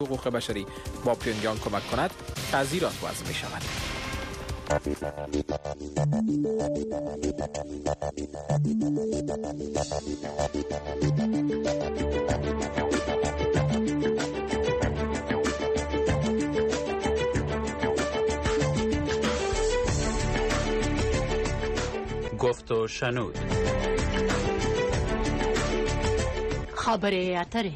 حقوق بشری با پیونگیانگ کمک کند تعزیرات وضع می شود. گفت و شنود. خبر اتره.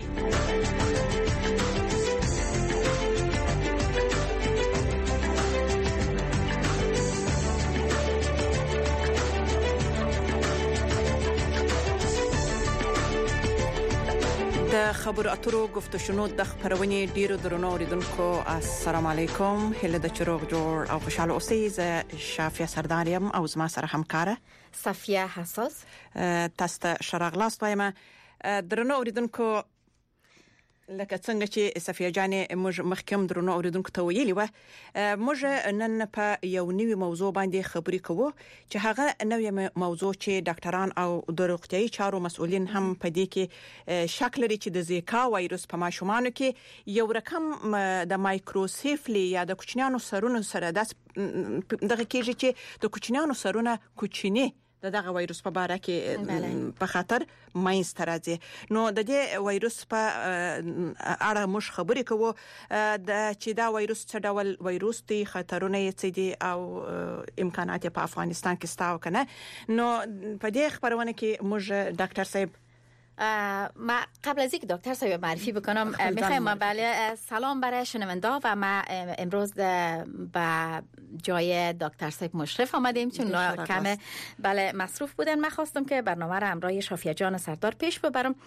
د خبرو اترو گفت و شنود د خبرونې ډیرو درنو اوریدونکو السلام علیکم. هله د چروغ جوړ او خوشاله اوسئ. زه شافیه سرداریم او زما سره همکاره صفیه حساس. تاسو ته شراغلاست وایم. درنو اوریدونکو لکه څنګه چې صفیه جانې موږ مخکې درنو اوریدونکو ته ویلي و، موږ نن په یو نوې موضوع باندې خبرې کوو چې هغه نوې موضوع چې ډاکټران او د روغتیايي چارو مسؤلین هم په دې کې شک لري چې د زیکا وایروس په ماشومانو کې یو رقم د مایکروسیفلی یا د کوچنیانو سرونو سره دغه کېږي چې د کوچنیانو سرونه کوچني دغه وایروس په اړه کې په خطر ماینست راځي. نو د دې وایروس په اړه موږ خبرې کوو چې دا وایروس څه ډول وایروس دی، خطرونه یې څه دي او امکانات په افغانستان کې ستاو کنه. نو په دې خبرونه کې موږ ډاکټر صاحب ما قبل از اینکه دکتر صاحب معرفی بکنم میخوایم بله سلام برای شنونده و ما امروز به جای دکتر صاحب مشرف آمدیم چون کم بله مصروف بودن. من خواستم که برنامه را همراه شافیه جان سردار پیش ببرم.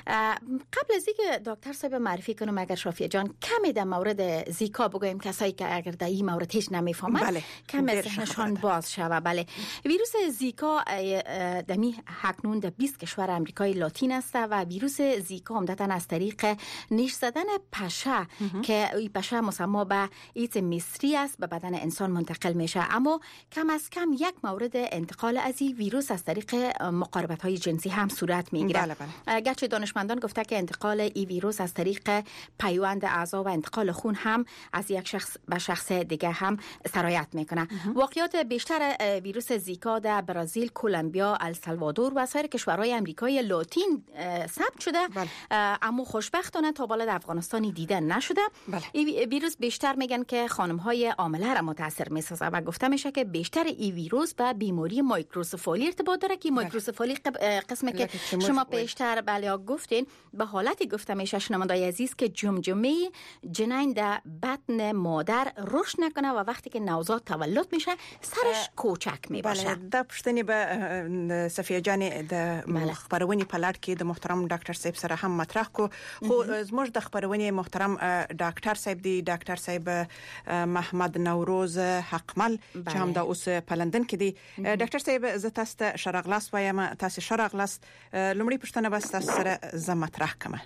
قبل از اینکه دکتر صاحب معرفی کنم اگر شافیه جان کمی در مورد زیکا بگویم، کسایی که اگر در این مورد هیچ نمیفهمند بله. کمی ذهنشان باز شود. بله ویروس زیکا دمی اکنون در 20 کشور آمریکای لاتین است و ویروس زیکا عمدتاً از طریق نیش زدن پشه که این پشه مسمى به ایدز مصری است به بدن انسان منتقل میشه. اما کم از کم یک مورد انتقال از این ویروس از طریق مقاربت های جنسی هم صورت میگیره. گرچه دانشمندان گفته که انتقال این ویروس از طریق پیوند اعضا و انتقال خون هم از یک شخص به شخص دیگه هم سرایت میکنه. واقعیات بیشتر ویروس زیکا در برزیل، کلمبیا، السالوادور و سایر کشورهای آمریکای لاتین ثبت شده. اما خوشبختانه تا بالا در افغانستانی دیده نشده. این ویروس بیشتر میگن که خانم‌های حامله را متاثر میسازه و گفته میشه که بیشتر این ویروس به بیماری مایکروسفالی ارتباط داره که مایکروسفالی قسمی که شما بیشتر بله گفتین به حالتی گفته میشه شنوندای عزیز که جمجمه جنین در بطن مادر رشد نکنه و وقتی که نوزاد تولد میشه سرش کوچک میباشه. دا پښتنې به صفیه جان د خبرونې په لړ کې د محترم ډاکټر صاحب سره هم مطرح کو. خو زموږ د خبرونې محترم ډاکټر صاحب دی ډاکټر صاحب محمد نوروز حقمل چې هم د اوس په لندن کې دی. ډاکټر صاحب زه تاسو ته شراغلاس وایم. تاسو شراغلاس لومړی پښتنه بس تاسو سره زه مطرح کوم.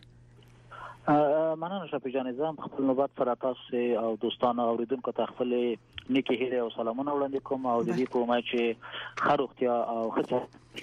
مننه شپه جان. زم خپل نوبت سره تاسو او دوستان اوریدونکو ته خپل نیکی هیله او سلامونه وړاندې کوم او د دې په امید چې خروختیا او خصوصا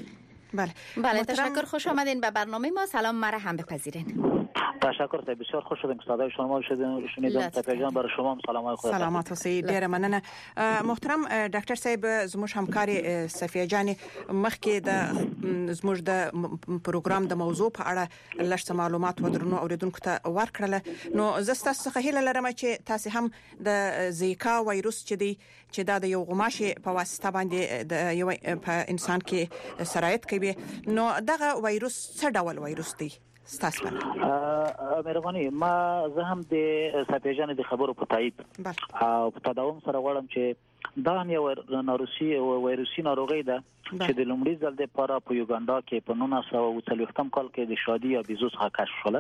بله تشکر. خوش آمدین به برنامه ما. سلام مرا هم بپذیرین. تشکر. بسیار خوش شدیم که صدای شما شنیدم. صفیه جان برای شما سلامات خدا. سلامات اوسئ. ډیره مننه محترم ډاکټر صاحب. زموږ همکاري صفیه جان مخکې د زموږ د پروګرام د موضوع په اړه لږ معلومات ودرنو اوریدونکو ته ورکړل. نو زه تاسو څخه هیله لرم چې تاسو هم د زیکا وایروس چې دی چې دا د یو غوماشي په واسطه باندې د یو په انسان کې سرایت کوي، نو دغه وایروس څه ډول وایروس دی؟ ستاسو مهرباني. ما زه هم د صفیه جان د خبرو په تایید او په تداوم سره غواړم چې دا یو وایروسي ناروغي ده چې د لومړي ځل لپاره په یوګاندا کې په 1940 کال کې د شادي یا بیزو څخه کشف شوه.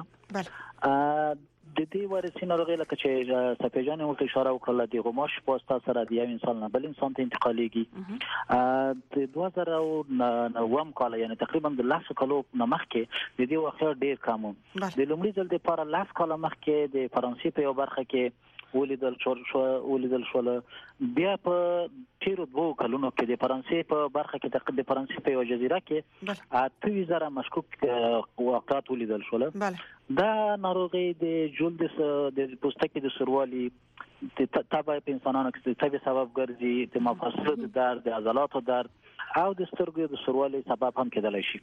د دې وایروسي ناروغي لکه چې صفیه جان ورته اشاره وکړه د غوماش په واسطه سره د یو انسان نه بل انسان ته انتقالېږي. د 2009 کال یعنی تقریبا د 10 کالو مخکې د دې واقعیا ډیر کم و. د لومړي ځل لپاره 10 کال مخکې د فرانسې په یو برخه کې ولیدل شو. بیا په تیرو 2 کلونو کې د فرانسې په برخه کې د فرانسې په یو جزیره کې 8000 مشکوک واقعات ولیدل شول دا ناروغي د جلد د پوستکي د سروالي د تبع په انسانانو کې د تبع سبب ګرځي، د مفاصلو د درد، د عضلاتو درد او د سترګو د سروالي سبب هم کېدلی شي.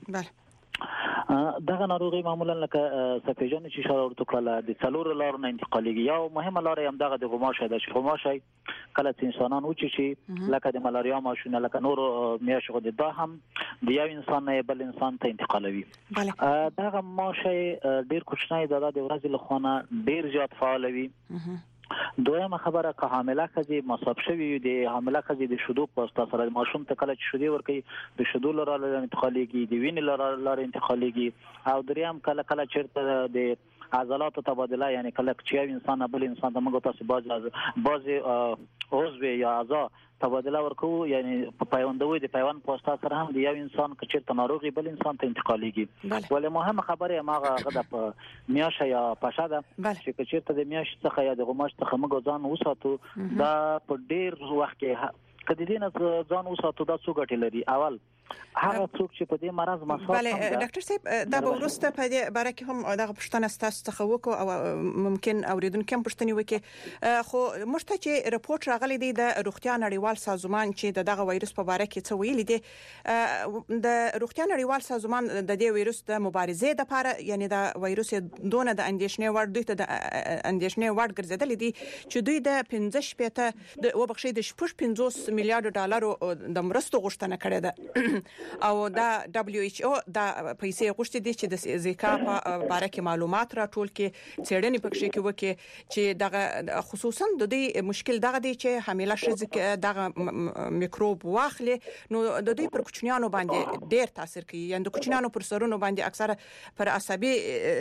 دغه ناروغي معمولا لکه سفیجان چې اشاره ورته کړله د څلور لارو نه انتقالېږي. یو مهمه لار هم دغه د غوماشي ده چې غوماشي کله چې انسانان وچیږي لکه د ملاریا ماشونه لکه نور میاشو د دا هم د یو انسان نه بل انسان ته انتقالوي. دغه ماشي ډیر کوچنی ده، د ورځې له خونه ډیر زیات فعال وي. دویمه خبره که حامله ښځې مصاب شوي د حامله ښځې د شیدو په واسطه سره ماشوم ته کله چې شیدې ورکوي د شیدو له لارې انتقالېږي، د وینې له لارې انتقالېږي. او دریم کله کله چېرته د عضلاتو تبادله، یعنی کله چې یو انسان بل انسان ته موږ تاسو بعضې عضو یا اعضا تبادله ورکوو، یعنی په پیوندوي د پیوند په واسطه سره هم د یو انسان که چېرته ناروغي بل انسان ته انتقالېږي. ولې مهمه خبره هماغه د میاشه یا پشه ده چې که چېرته د میاشتې څخه یا د غوماشي څخه موږ ځان وساتو، دا په ډېر وخت کې که د دې نه ځان وساتو دا څو ګټې لري. اول هغه څوک چې په دې مرض مسافر بله ډاکټر صاحب دا به وروسته په دې باره کې هم دغه پوښتنه ستاسو څخه وکړو او ممکن اوریدونکو هم پوښتنې وکړي. خو موږ ته چې رپورټ راغلی دی د روغتیا نړیوال سازمان چې دغه وایروس په باره کې څه ویلي دي، د روغتیا نړیوال سازمان د دې وایروس د مبارزې لپاره، یعنی د وایروس دونه د اندېښنې وړ دوی ته د اندېښنې وړ ګرځېدل دي چې دوی د 15 د وبخښي د 50 میلیارډ ډالرو د مرستو غوښتنه کړې ده. او دا WHO دا پیسې غوښتي دي چې د زیکا په باره کې معلومات راټول کړي، څېړنې پکې کې وکړي چې دغه خصوصا د دې مشکل دغه دی چې حامله ښځې دغه میکروب واخلي نو د دوی پر کوچنیانو باندې ډېر تاثیر کوي، یعنی د کوچنیانو پر سرونو باندې اکثره پر عصبي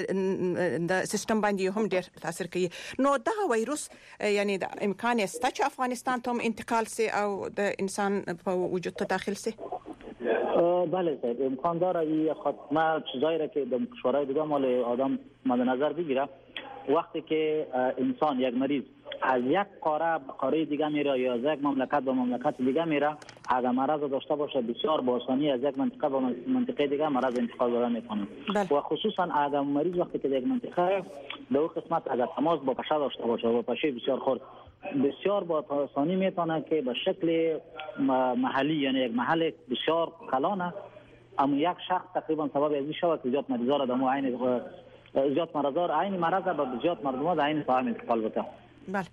د سیستم باندې هم ډېر تاثیر کوي. نو دغه وایروس یعنی د امکان است چې افغانستان ته انتقال سي او د انسان په وجود ته داخل سي؟ بله صاحب امکان داره. ما چیزایی را که در کشورهای دیگه مال آدم مد نظر بگیره، وقتی که انسان یک مریض از یک قاره به قاره دیگه میره یا از یک مملکت به مملکت دیگه میره، اگر مرض داشته باشه بسیار با آسانی از یک منطقه به منطقه دیگه مرض انتقال داده میکنه. و خصوصا اگر مریض وقتی که در یک منطقه به اون قسمت اگر تماس با پشه داشته باشه و پشه بسیار خرد، بسیار با آسانی میتونه که به شکل محلی، یعنی یک محل بسیار کلانه، اما یک شخص تقریبا سبب ازی شود که زیاد مریضا را دمو عین زیاد مرضا را عین مرض به زیاد مردم را عین فهم انتقال بده. بله.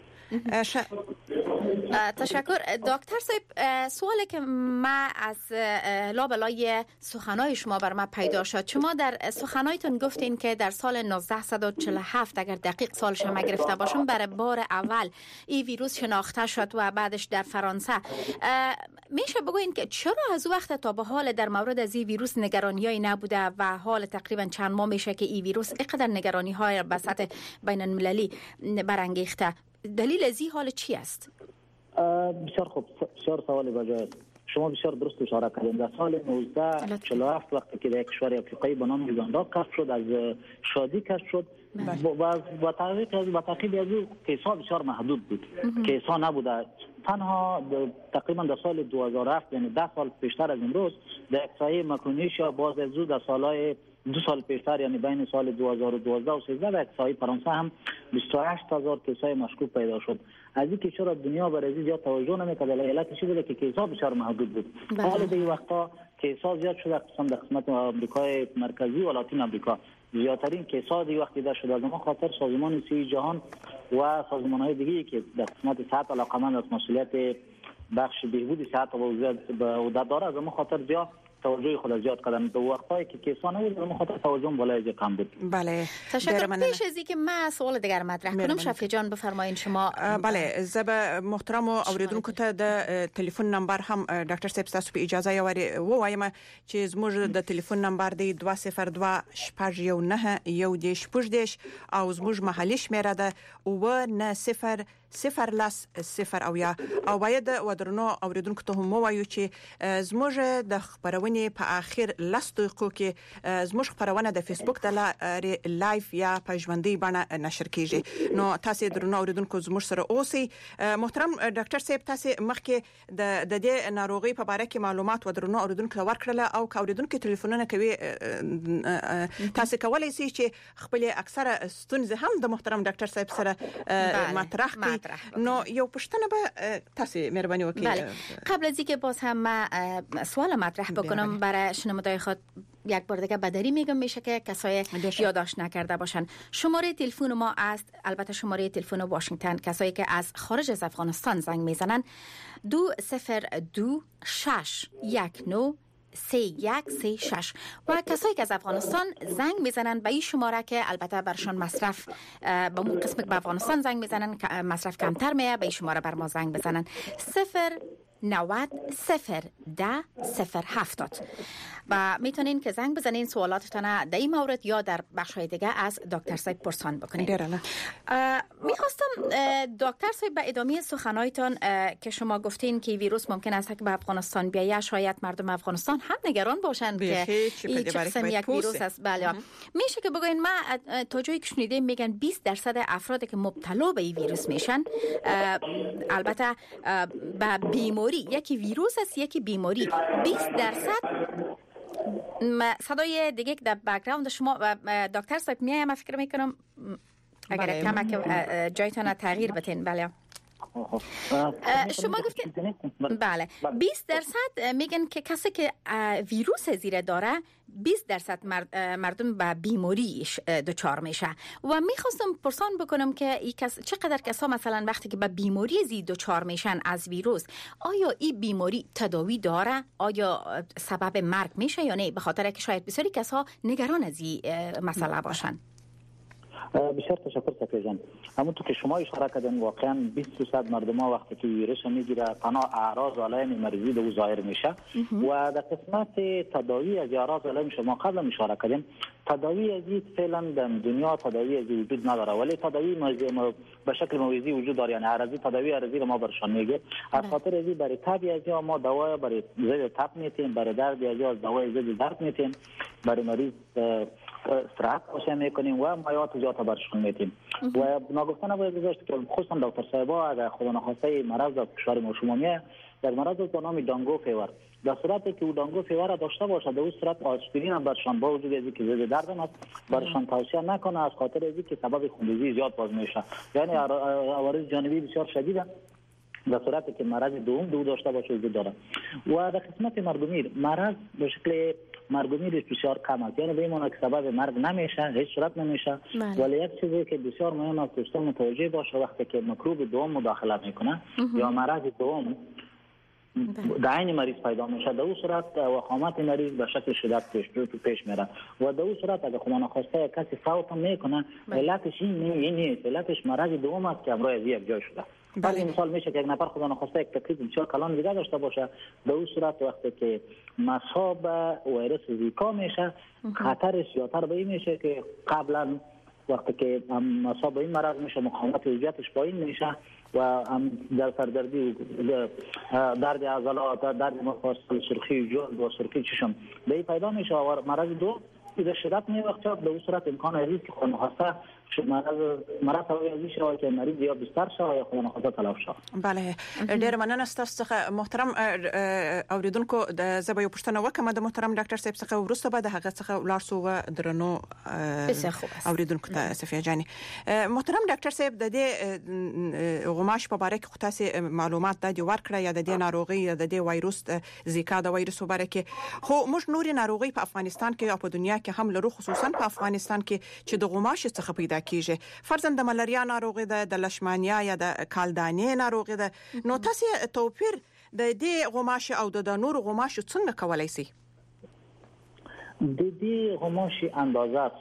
تشکر دکتر صاحب. سوالی که ما از لابلای سخنای شما بر ما پیدا شد، شما در سخنایتون گفتین که در سال 1947 اگر دقیق سالش هم گرفته باشم برای بار اول این ویروس شناخته شد و بعدش در فرانسه. میشه بگوین که چرا از وقت تا به حال در مورد از این ویروس نگرانیایی نبوده و حال تقریبا چند ماه میشه که این ویروس اینقدر نگرانی‌های به سطح بین المللی برانگیخته؟ دلیل از این حال چی است؟ بسیار خوب، بسیار سوال بجای شما بسیار درست اشاره کردید. در سال 1947 وقتی که در کشور آفریقایی به نام یوگاندا کشف شد، از شادی کشف شد و تحقیق از او کیسا بسیار محدود بود، کیسا نبوده. تنها تقریبا در سال 2007 یعنی 10 سال پیشتر از امروز در احصایه مکرونیشیا باز از او در سالهای 2 سال پیشتر یعنی بین سال 2012 و 2013 در احصایه فرانسه هم 28000 کیسای مشکوک پیدا شد. از این کشور دنیا برای زیاد توجه نمی‌کرد، علتش بوده که کیسا بسیار محدود بود. حالا به این وقتا کیسا زیاد شده، خصوصا در قسمت آمریکای مرکزی و لاتین آمریکا زیادترین کیسا دیگه وقتی دیده شده. از ما خاطر سازمان صحت جهان و سازمان‌های دیگه‌ای که در قسمت صحت علاقه‌مند از مسئولیت بخش بهبود صحت و وزارت داره، از ما خاطر زیاد توجه خود زیاد کردن. دو وقتایی که کیسا نبود از ما خاطر توجه بالای کم بود. بله تشکر. پیش از اینکه ما سوال دیگر مطرح کنم شفیع جان بفرمایید شما. بله زب محترم اوریدونکو ته د ټلیفون نمبر هم ډاکټر صاحب تاسو په اجازه یواري وایم چې زموږ د ټلیفون نمبر دی 202 شپږ 1 9 1 10 او زموږ محلي شمیره ده 90 010 او باید ودرنو اوریدونکو ته مو وایو چې زموږ د خبرونې په اخر لس دقیقو کې زموږ خبرونه د فیسبوک د لایف یا په ژوندۍ بڼه نشر کیږي. نو تاسو درنو اوریدونکو زموږ سره اوسئ. محترم ډاکټر صاحب تاسو مخکې د دې ناروغي په اړه کې معلومات ودرنو اوریدونکو ورکړل او اوریدونکو ټلیفونونه کوي تاسو کولای شئ چې خپل اکثره ستونزې هم د محترم ډاکټر صاحب سره مطرح کړئ. نو یو پوښتنه به تاسو مهرباني وکړئ. بله، قبل از اینکه باز هم سوال مطرح بکنم برای شنوندگان خود یک بار دیگه بدری میگم میشه که کسای یادداشت نکرده باشن. شماره تلفن ما است، البته شماره تلفن واشنگتن، کسایی که از خارج از افغانستان زنگ میزنن 202-619-3136 و کسایی که از افغانستان زنگ میزنن به این شماره که البته برشان مصرف به اون قسم که به افغانستان زنگ میزنن مصرف کمتر میه، به این شماره بر ما زنگ بزنن 090-010-070 و میتونین که زنگ بزنین سوالاتتون در این مورد یا در بخش‌های دیگه از دکتر صاحب پرسان بکنین. میخواستم دکتر صاحب به ادامه سخنایتان که شما گفتین که ویروس ممکن است که به افغانستان بیاید، شاید مردم افغانستان هم نگران باشند که این چه قسم یک ویروس است. بله، میشه که بگوین ما تا جایی که شنیدیم میگن 20% افرادی که مبتلا به این ویروس میشن، البته به بیماری، یکی ویروس است یکی بیماری، 20% صدای دیگه که در بک‌گراند شما دکتر صاحب میایم، من فکر میکنم اگر کمک جایتون تغییر بدین. بله شما گفتین بله 20% میگن که کسی که ویروس زیره داره 20% مردم به بیماریش دچار میشه و میخواستم پرسان بکنم که چقدر کسا مثلا وقتی که به بیماری زی دچار میشن از ویروس، آیا این بیماری تداوی داره؟ آیا سبب مرگ میشه یا نه؟ به خاطر که شاید بسیاری کسا نگران از این مسئله باشن. بسیار تشکر صفیه جان. همونطور که شما اشاره کردین واقعا 20% مردم ها وقتی که ویروس میگیره تنها اعراض علائم مریضی دو ظاهر میشه و در قسمت تداوی از اعراض علائم شما قبلا اشاره کردین تداوی از این فعلا در دنیا تداوی از وجود نداره، ولی تداوی به شکل موازی وجود داره، یعنی عرضی تداوی عرضی رو ما برشان میگه. از خاطر ازی برای تب از ما دوا برای ضد تب میتیم، برای درد از دوا ضد درد میتیم، برای مریض استراحت باشه میکنیم و مایات زیاد برشون میتیم و ناگفتن باید گذاشت که خصوصا دکتر صاحبا اگر خدا نخواسته مرض در کشور ما شما میه در مرض به نام دانگو فیور، در صورتی که او دانگو فیور داشته باشه در اون صورت آسپرین برشان با وجود از اینکه ضد درد است برشان توصیه نکنه، از خاطر از اینکه سبب خونریزی زیاد باز میشه، یعنی عوارض جانبی بسیار شدیده در صورتی که مرض دوم داشته باشه وجود داره. و در قسمت مرگومیر مرض به شکل مرگومیرش بسیار کم است، یعنی به این معنی که سبب مرگ نمیشه، هیچ صورت نمیشه، ولی یک چیزی که بسیار مهم است دوستان متوجه باشه وقتی که میکروب دوم مداخله میکنه یا مرض دوم در عین مریض پیدا میشه، در اون صورت وخامت مریض به شکل شدت پیش میره و در اون صورت اگر خدا نخواسته کسی فوت میکنه علتش این نیست، علتش مرض دوم است که امروز یک جای شده. بله مثال میشه که یک نفر خدا نخواسته یک تکلیف بسیار کلان دیگه داشته باشه، در اون صورت وقتی که مصاب ویروس زیکا میشه خطرش زیادتر به این میشه که قبلا وقتی که مصاب این مرض میشه مقاومت وضعیتش پایین میشه و هم در سردردی درد عضلات، درد مفاصل، سرخی جلد و سرخی چشم به این پیدا میشه و مرض دو اذا شدت می وقت به اون صورت امکان هست که خود نخواسته مرض توی شوی که مریض یا بستر شوی یا خود نخواسته تلف شوی. بله ډیر مننه ستاسو څخه محترم اوریدونکو د زبې پښتنه وکم د محترم ډاکټر صاحب څخه ورسته به د هغه څخه ولارسو و درنو اوریدونکو ته صفیه جانی. محترم ډاکټر صاحب د دې غماش په اړه کې تاسو معلومات د ورکړه یا د دې ناروغي یا د دې وایروس زیکا د وایروس په اړه کې خو موږ نوري ناروغي په افغانستان کې او په دنیا کې هم لرو، خصوصا په افغانستان کې چې د غماش څخه پیدا کیږي، فرضاً د ملاریا ناروغي ده، د لشمانیا یا د کالدانې ناروغي ده. نو تاسو توپیر د دې غماش او د نور غماش څنګه کولای شئ؟ د دې غماش اندازه سایز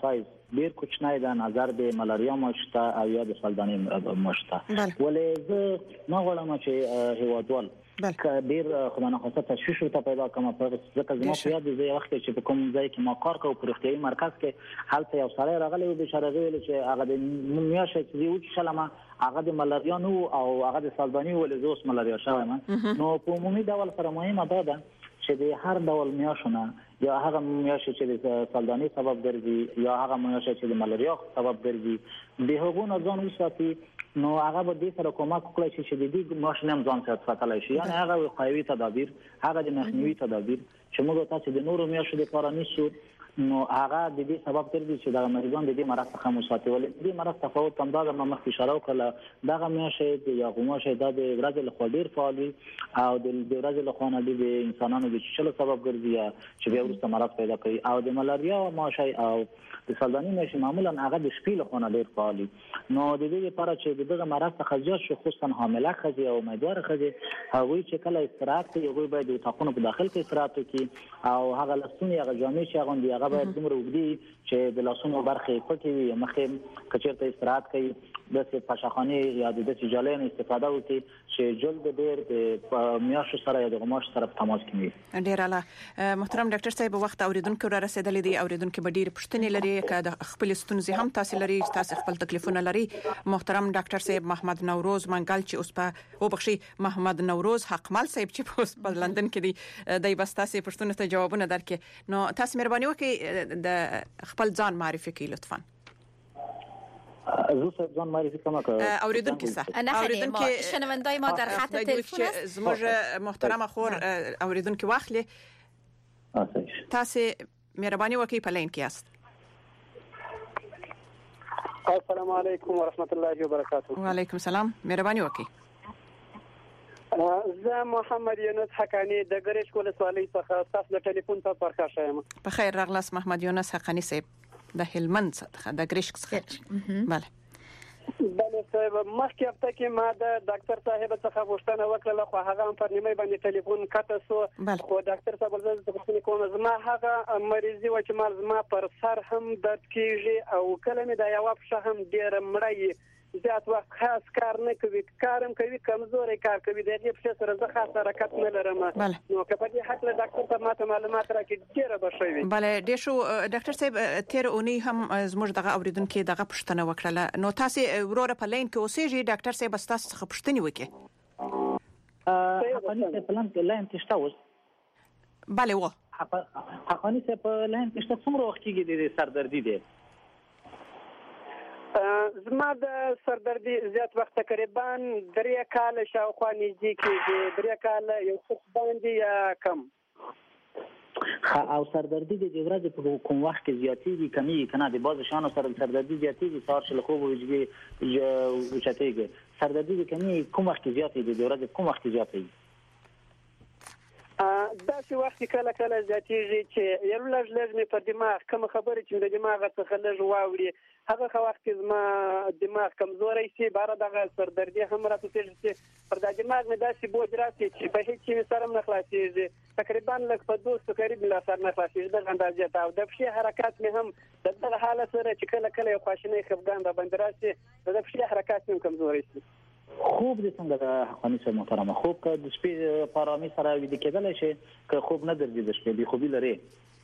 ډیر کوچنی د نظر د ملاریا مشته او یا د سلداني مشته ولې زه نه غواړم چې هیوادوال ډیر خدانه خاصه تشویش ته پیدا کوم په ځکه زما په یاد دی وخت چې په کوم ځای کې ما کار کوم په روغتیايي مرکز کې هلته یو سړی راغلی و بشاره ویل چې هغه د میاشتې چې یو شلمه هغه د ملاریا نو او هغه د سلداني ولې زوس ملاریا شوم نو په عمومي ډول سره مهمه ده چې د هر ډول میاشونه یا هغه میاشت چې د سلداني سبب ګرځي یا هغه میاشت چې د ملاریا سبب ګرځي د هغو نه ځان وساتي نو هغه به دې سره کومک وکړي چې د دې میاشت نه ځان ساتلای شي یعنی هغه وقایوي تدابیر هغه د مخنیوي تدابیر چې موږ تاسو د نورو میاشتو لپاره نیسو نو هغه د دې سبب ګرځي چې د مریضان د دې مرض څخه مساتې ولې دې مرض تفاوت هم دا د مخ اشاره وکړه دغه میاشت د یاغوماشه د ورځې له خوا ډیر فعالي او د ورځې له خوا نه د انسانانو د چلو سبب ګرځي چې بیا ورسته مرض پیدا کوي او د ملاریا ماشه او د سلداني ماشه معمولا هغه د شپې له خوا نه ډیر فعالي نو د دې لپاره چې دغه مرض څخه ځای شو خصوصا حامله ښځې او امیدواره ښځې هغوی چې کله استراحت کوي هغوی باید د تاقونو په داخل کې استراحت وکړي او هغه لاسونه هغه جامې چې هغه هغه باید دومره وګړي چې د لاسونو برخې پټې وي مخې کچېرته استراحت کوي د پاشخانه یا د سجالین استفاده وکړي چې جلد ډېر د میاشو سره یا د غماش سره په تماس کې وي ډېر اعلی محترم ډاکټر صاحب وخت اوریدونکو را رسیدلې دي اوریدونکو به ډېر پوښتنې لري که د خپل ستونزې هم تاسو لري تاسو خپل تکلیفونه لري محترم ډاکټر صاحب محمد نوروز منګل چې اوس په وبخشي محمد نوروز حقمل صاحب چې اوس په لندن کې دی د بس تاسو پوښتنو ته جوابونه درکې نو تاسو مهرباني وکړئ د خپل ځان معرفي کړئ لطفا زه ځان معرفي کوم اوریدونکو اوریدونکو شنوندای ما در خط تلفن است زموږ محترمه خور اوریدونکو واخلي تاسو مهرباني وکړئ په لین کې است السلام علیکم ورحمت الله وبرکاته وعلیکم السلام مهرباني وکړئ زه محمد یونس حقانی د ګریش ولسوالۍ څخه تاسو د ټلیفون په پرخه شایم په خیر راغلاس محمد یونس حقانی صاحب د هلمند څخه د ګریش څخه بله صاحب مخکې هفته کې ما د ډاکټر صاحب څخه غوښتنه وکړه خو هغه هم پر نیمه باندې ټلیفون کټه سو خو ډاکټر صاحب زه پوښتنه کوم زما هغه مریضي و چې مال زما پر سر هم درد کیږي او کله مې د یو پښه هم ډیر مړی زیات وخت خاص کار نه کوي کارم کوي کمزوري کار کوي دغه په سره زه خاص حرکت نه لرم نو که په دې حق له ډاکټر ته ماته معلومات راکړي ډیره بشوي بله ډیر شو ډاکټر صاحب تیر اونۍ هم زموږ دغه اوریدونکو دغه پوښتنه وکړه نو تاسو وروره په لین کې اوسېږئ ډاکټر صاحب تاسو څخه پوښتنه وکړي حقانی په لین کې شته بله و حقانی په لین کې شته څومره وخت کې د سردردي دی زما د سردردي زیات وخت تقریبا 3 کال شاوخوا نږدې کېږي 3 کال یو څه باندې یا کم او سردردي د ورځې په کوم وخت کې زیاتېږي کمی کنه د باز شانو سره سردردي زیاتېږي سهار شل خوب وځي وچتېږي سردردي د کمی کوم وخت کې زیاتېږي د ورځې کوم وخت کې زیاتېږي دا چې وخت کله کله زیاتېږي چې یو لږ مې په دماغ کوم خبره چې د دماغ څخه لږ واوري هغه وخت زما دماغ کمزوري شي بار دغه سردردي هم راځي چې پر د دماغ مې داسې بوج راځي چې په هیڅ شي سره نه خلاصيږي تقریبا لږ په 200 قریب لا سره نه خلاصيږي د اندازې او د فشي حرکت مې هم دغه حالت سره چې کله کله یو خواشینی خفګان را باندې راشي د فشي حرکت مې کمزوري شي خوب د څنګه د حقانی سره محترمه خوب که د شپې پارامي سره ویده کېدل شي که خوب نه درځي د شپې بي خوبي لري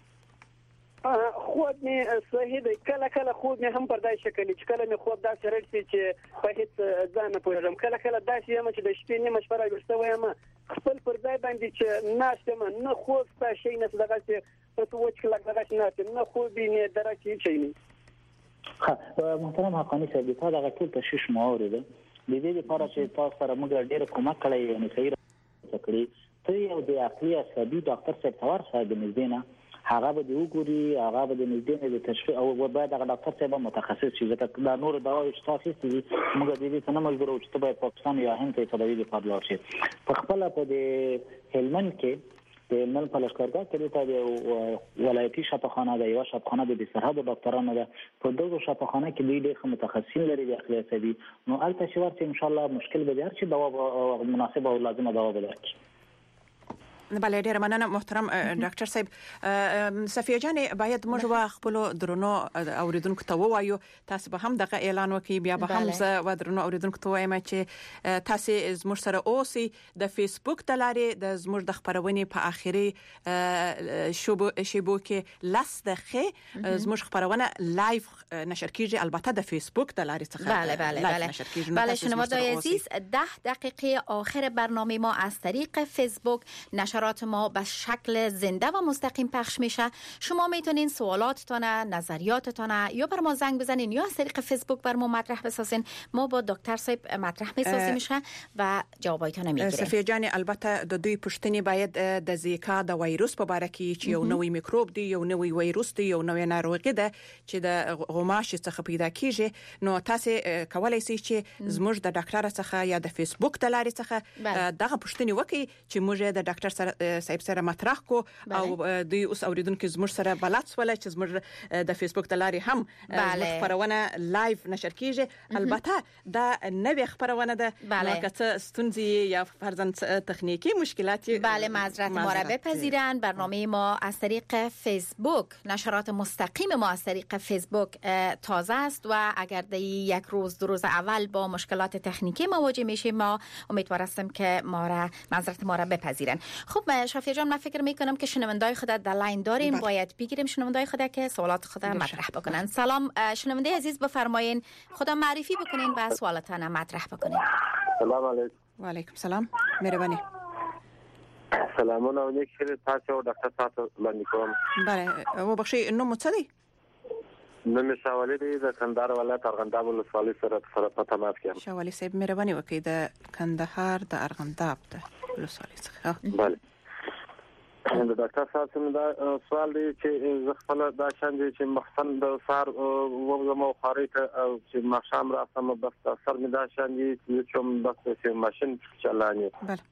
خوب مې صحیح دی کله کله خوب مې هم پر دای شکل چې کله مې خوب داسې راشي چې په هیڅ ځان نه پوهېږم کله کله داسې یم چې د شپې نیمه شپه راویښته وایم خپل پر ځای باندې چې ناشته م نه خوب ستا شي نه دغه چې په وچ کلک دغه نه خوب نه درکې شي نه محترم حقانی صاحب تاسو دغه ټول تشویش مورید د دې لپاره چې تاسو سره موږ ډېر کومک کړی یعنی خیر کړی ته یو د عقلي عصبي ډاکټر صاحب تور صاحب نږدې نه هغه به د وګوري هغه به د نږدې نه د تشخیص او باید هغه ډاکټر صاحب متخصص شي ځکه دا نور دواوې چې تاسو یې موږ د دې څخه مجبور چې ته باید پاکستان یا هند ته تداوی لپاره لاړ شي په خپل په د هلمند کې د هلمند په لښکرګاه کې د ولایتي شفاخانه د یو شفاخانه د سرحد ډاکټرانو ده په دغه شفاخانه کې دوی ډېر متخصصین لري د عقلي عصبي نو البته چې ورته ان شاء الله مشکل به هر چې دوا مناسبه او لازمه دوا به درکړي بله ډیر مننه محترم ډاکټر صاحب. صفیه جان باید موږ خپل درنو اوریدونکو ته ووایو تاسو به هم دغه اعلان وکړئ بیا به هم زه و درنو اوریدونکو ته وایم چې تاسو زموږ سره اوسئ د فیسبوک د لارې د زموږ د خبرونې په اخیری شیبو کې لاس دغه زموږ خبرونه لایو نشر کیږي البته د فیسبوک د لارې څخه. بله شنوندگان عزیز 10 دقیقه آخر برنامه ما از طریق فیسبوک نشرات ما به شکل زنده و مستقیم پخش میشه. شما میتونین سوالاتتون، نظریاتتون یا بر ما زنگ بزنین یا از طریق فیسبوک بر ما مطرح بسازین. ما با دکتر صاحب مطرح میسازیم میشه و جوابایتون میگیریم. صفیه جان البته د دوی پښتني باید د زیکا د وایروس په اړه کې چې یو نوې میکروب دی، یو نوې وایروس دی، یو نوې ناروغي ده چې د غوماشي څخه پیدا کیږي. نو تاسو کولای شئ چې زموږ د ډاکټر څخه یا د فیسبوک د لارې څخه دغه پښتني وکړي چې موږ د ډاکټر صاحب سره مطرح کو او دوی اوس اوریدونکو زموږ سره بلد سول چې زموږ د فیسبوک د لارې هم خبرونه لایو نشر کیږي. البته دا نوې خبرونه ده نو که ستونزې یا فرضاً تکنیکی مشکلاتی بله معذرت ما را بپذیرن. برنامه ما از طریق فیسبوک، نشرات مستقیم ما از طریق فیسبوک تازه است و اگر در یک روز دو روز اول با مشکلات تکنیکی مواجه میشیم ما امیدوار هستم که معذرت ما را بپذیرن. خب شفیع جان من فکر میکنم که شنوندای خود در لاین داریم باید بگیریم شنوندای خود که سوالات خود مطرح بکنن. سلام شنونده عزیز بفرمایین خود معرفی بکنین و سوالاتتون مطرح بکنین. سلام علیکم. و علیکم سلام مهربانی. سلامونه او نیک خیر تاسو ډاکټر صاحب باندې کوم. بله و بخشي نو متصدی نو می شاولې د کندهار ولایت ارغنداب ولسوالۍ سره په تماس کې شاولې صاحب مهرباني وکړئ د کندهار د ارغنداب د ولسوالۍ څخه. بله د ډاکټر صاحب څخه دا سوال دی چې زه خپل دا شان دي چې مخفن د سار وګمو خاري ته چې مخشام راځم بس سر می دا شان دي چې بس چې ماشين چلاني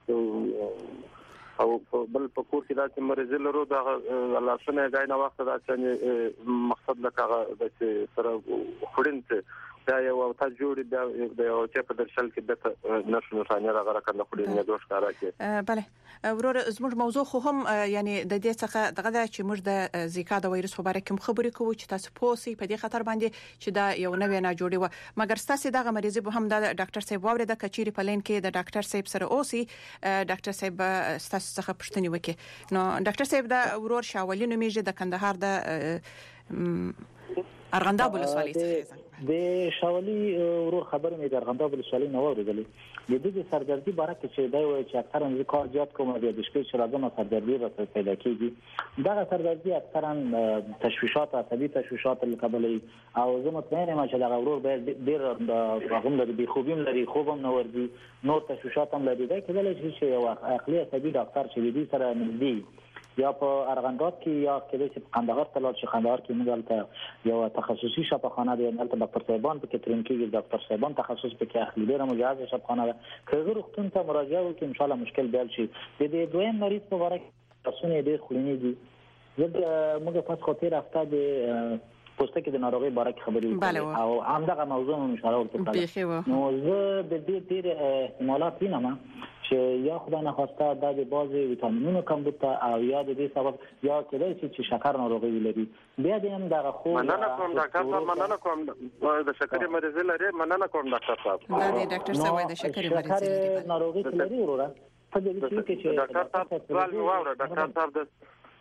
او بل په کور کې دا چې مریض لرو دا لاسونه غاینه وخت دا چې مقصد لکه د سره خورینته دا یو تا جوړ د یو چې په درشل کې د نشو نشانه راغره کنه خوري نه دوه ښکارا کې. بله ورور زموږ موضوع خو هم یعنی د دې څخه دغه چې موږ د زیکا د وایروس په اړه کوم خبرې کوو چې تاسو پوسی په دې خطر باندې چې دا یو نوې نه جوړي و مګر تاسو دغه مریض به هم د ډاکټر صاحب وره د کچيري په لین کې د ډاکټر صاحب سره اوسي ډاکټر صاحب تاسو څخه پښتني وکي. نو ډاکټر صاحب دا ورور شاولې نومېږي د کندهار د ارغنداب ولسوالۍ څخه د شاولي ورو خبرې مې د ارغنداب ولسوالۍ نو ورغلې د دې سردردي باره کې چې دا وایي چې اکثرا د کار زیات کوم د شپې چې راځم سردردي راځي پیدا کیږي. دا سردردي اکثرا تشویشات عصبي تشویشات القبلي او زه مطمئن یم چې دا ورور به ډیر رغم لري بي خوبیم لري خوبم نو ورځي نور تشویشات هم لري دا کله چې یو عقلي عصبي ډاکټر چې دې سره نږدې یا په ارغنداب کې یا کله چې قندهار ته لاړ شي قندهار کې موږ دلته یو تخصصي شفاخانه دی دلته ډاکټر صاحبان په کې ترين کې ډاکټر صاحبان تخصص په کې اخلي ډیره مجاز شفاخانه ده که روغتون ته مراجعه وکړي ان شاء الله مشکل به حل شي. د دې دویم مریض په اړه تاسو نه ډیر خلینی دي موږ په خاطر هفته د پوسټ کې د ناروغي باره کې خبرې وکړو او همدغه موضوع مو اشاره ورته نو زه د دې ډیر احتمالات وینم چې یا خدای نخواسته د بعضی ویټامینونو کمبود او یا د دې سبب یا کېدای شي چې شکر ناروغي لري. بیا دې هم دغه خو مننه کوم ډاکټر صاحب مننه کوم د شکرې مریض لري مننه کوم ډاکټر صاحب دا د ډاکټر صاحب د شکرې مریض لري ناروغي لري وروره په دې کې چې ډاکټر صاحب سوال واوره ډاکټر صاحب د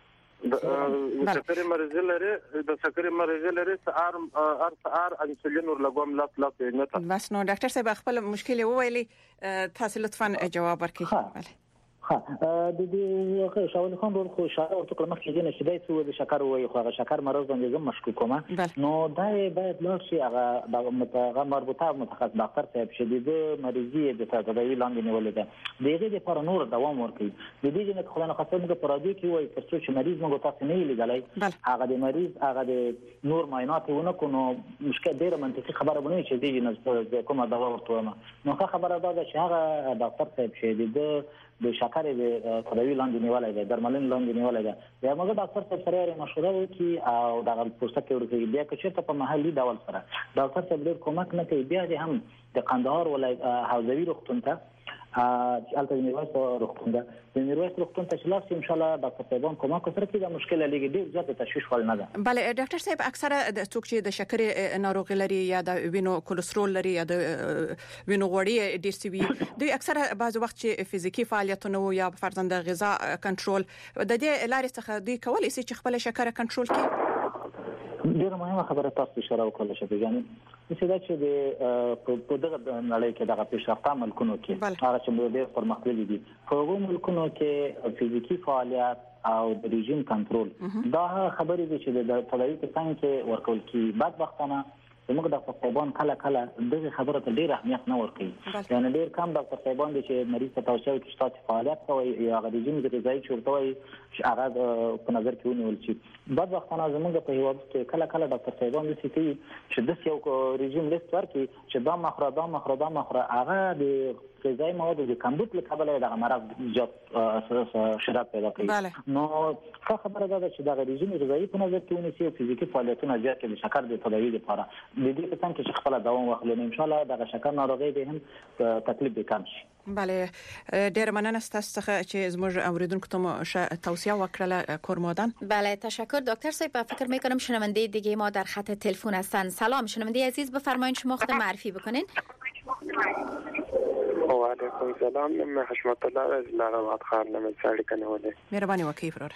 شکرې مریض لري د شکرې مریض لري ار انسولین ورلګوم لاس نه تا بس نو ډاکټر صاحب خپل مشکل وویلي تاسو لطفا جواب ورکړئ. د دې شاول خان ورو خو شاو ورته کلمه کې نه شیدای څو د شکر وای خو هغه شکر مرض باندې زم مشکوک کوم نو دا باید لاړ شي هغه د مربوطه متخصص ډاکټر صاحب شدید مریضي د تداوی لاندې نیولې ده دغه د پر نور دوام ورکړي د دې نه خلانه خاصه موږ په رادیو کې وای ترڅو چې مریض موږ تاسو نه لیدلای هغه د مریض هغه د نور معاینات ونه کو نو مشکل ډیره منطقي خبره بنوي چې دې نه کومه دوا ورته نو خبره ده چې هغه ډاکټر صاحب شدید د شکر د تداوی لاندې نیولای دی درملنه لاندې نیولای دی یا موږ ډاکټر صاحب سره مشوره وکړي او د پوسټ کې ورته بیا که چېرته په محلي ډول سره ډاکټر صاحب ډېر کومک نه کوي بیا هم د قندهار ولایت حوزوي روغتون ته البته میرویس روغتون ده میرویس روغتون ته خلاص ان شاء الله ډاکټر صاحبان کومه کوتره کې د مشکل لګي ډیر زیات تشویش ول نه ده. بله ډاکټر صاحب اکثره د څوک چې د شکرې ناروغي لري یا د وینو کولېسترول لري یا د وینو غوړي ډیر سی وي دوی اکثره بعض وخت چې فزیکی فعالیتونه یا فرضاً د غذا کنټرول د دې لارې څخه دوی کولای شي چې خپل شکر کنټرول کړي. ډیره مهمه خبره تاسو اشاره وکړه چې یعنی چې په دغه نړۍ کې دغه پیشرفته ملکونو کې هغه چې ډېر پرمختللي دي په هغو ملکونو کې فزیکی فعالیت او د رژیم کنټرول دا خبرې دي چې د طبيعي څنګه کې ورکول کی بدبختانه موږ د صاحبان کله دغه خبره ته ډیر اهمیت نه ورکوي. یعنی ډیر کم د صاحبان دي چې مریض ته توصیه کوي چې تاسو فعالیت کوئ یا رژیم غذایی چورتوي چې هغه په نظر کې ونیول شي. بدبختانه زموږ په هیواد کې کله د صاحبان دي چې د یو رژیم لیست ورکړي چې دا مخره هغه د غذایی مواد د کمبود له کبله د مرض زیات شدت پیدا کوي. نو خبره ده چې د رژیم غذایی په نظر کې ونیسي او فزیکی فعالیتونه زیات کړي شکر د طبيعي لپاره د دې په څنګه چې خپل دوام واخلي ان شاء الله د شکر ناروغي به هم تکلیف وکړي. بله ډیر مننه ستاسو څخه چې زموږ اوریدونکو ته توصیه وکړه کورمادان. بله تشکر دکتر صاحب. فکر میکنم شنونده دیگه ما در خط تلفن هستن. سلام شنونده عزیز بفرمایید شما خود معرفی بکنین. و علیکم سلام. من حشمت الله از لارا خار نم سالی کنه وله. مهرباني وکړئ فرور.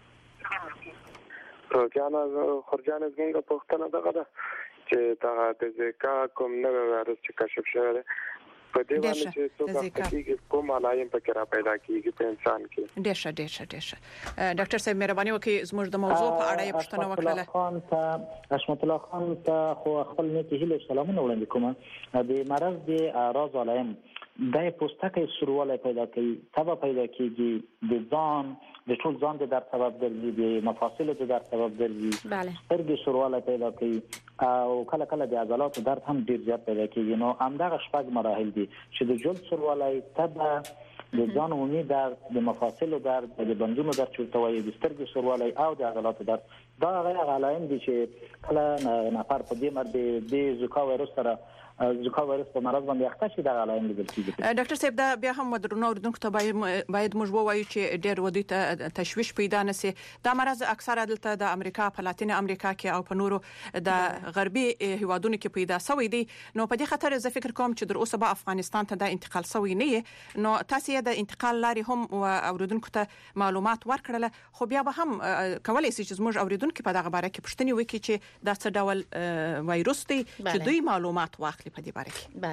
خرجان از مونږ پښتنه دغه ده چې دا د زکا کوم نه وایرس چې کشف شوی په دې باندې چې څوک کوم علایم پکې را پیدا کیږي په انسان کې. ډېر ډاکټر صاحب مهرباني وکړئ زموږ د موضوع په اړه پوښتنه وکړه. حشمت الله خان ته خو خپل نیت هیله سلامونه وړاندې کوم. د مرض د اعراض علایم د پوستکي سورواله پیدا کوي، تبه پیدا کیږي، د ټول ځان د درد سبب ګرځي، د مفاصل د درد سبب ګرځي، سترګې سورواله پیدا کوي او کله د عضلاتو درد هم ډیر زیات پیدا کیږي. نو همدغه شپږ مراحل دي چې د جلد سورواله، تبه، د ځان عمومي درد، د مفاصل درد، د بندونو درد چورتوي، د سترګې سورواله او د عضلاتو درد. دا غیر علایم دي چې کله نفر په دې مرده د زکا وایرس سره په مرض باندې اخته شي د علایم لیدل کیږي. ډاکټر صاحب دا بیا هم ودرنو اوریدونکو ته باید موږ ووایو چې ډېر ودی ته تشویش پیدا نشي. دا مرض اکثره دلته د امریکا په لاتین امریکا کې او په نورو د غربي هیوادونو کې پیدا شوی دی. نو په دې خاطر زه فکر کوم چې در اوسه به افغانستان ته د انتقال شوی نه. نو تاسو د انتقال لاري هم اوریدونکو ته معلومات ورکړل، خو بیا به هم کولای شي چې موږ اوریدونکو په دغه باره کې پوښتنه وکړي چې دا څه ډول وایروس دی چې دوی معلومات واخلي په دې باره کې.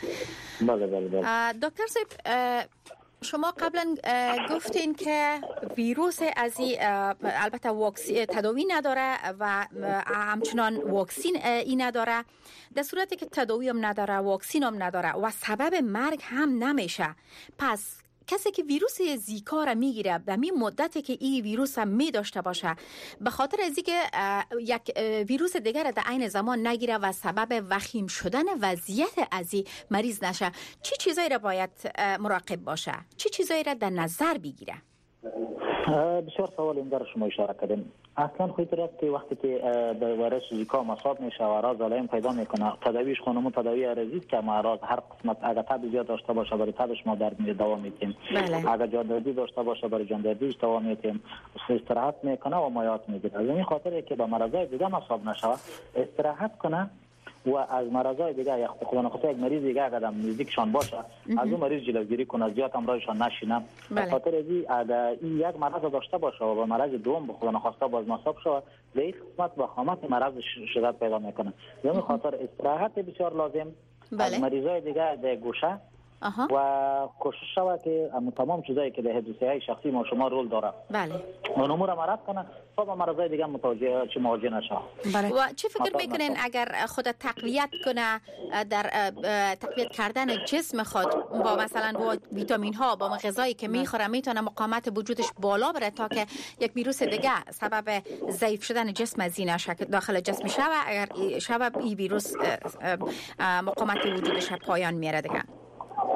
بله. دکتر صاحب شما قبلا گفتین که ویروس از البته تداوی نداره و همچنان واکسین ای نداره، در صورتی که تداوی هم نداره واکسین هم نداره و سبب مرگ هم نمیشه، پس کسی که ویروس زیکا را میگیره و می مدتی که این ویروس هم می داشته باشه به خاطر از اینکه یک ویروس دیگر در عین زمان نگیره و سبب وخیم شدن وضعیت از این مریض نشه، چی چیزایی را باید مراقب باشه؟ چی چیزایی را در نظر بگیره؟ بسیار سوال این در شما اشاره کردیم. اصلا خودت راست که وقتی که د ویروس زیکا مصاب میشه و اعراض علایم پیدا میکنه، تداویش خونمون تداوی عارضی است که اعراض هر قسمت اگر تب زیاد داشته باشه برای تبش ما درد دوام میدیم، اگر جاندردی داشته باشه برای جاندردیش دوام میدیم، استراحت میکنه و مایات میگیره. از این خاطر که به مرضای دیگه مصاب نشه استراحت کنه و از مرضای دیگه یا خدا نخواسته یک مریض دیگه اگر نزدیکشان باشه از اون مریض جلوگیری کنه، زیاد همراهشان نشینه. به خاطر ازی اگر این یک مرض داشته باشه و به مرض دوم به خدا نخواسته باز مصاب شه به این قسمت با خامت مرض شدت پیدا میکنه. به خاطر استراحت بسیار لازم. از مریضای دیگه در گوشه و کوشش شود که تمام چیزایی که در حفظ شخصی ما شما رول داره اون امور مرض کنه تا با مرضای دیگه مواجه نشه. و چی فکر میکنین اگر خود تقویت کنه در تقویت کردن جسم خود با مثلا با ویتامین ها با غذایی که میخوره میتونه مقاومت وجودش بالا بره تا که یک ویروس دیگه سبب ضعیف شدن جسم از این داخل جسم شه و اگر شب این ویروس مقاومت وجودش پایان میاره دیگه؟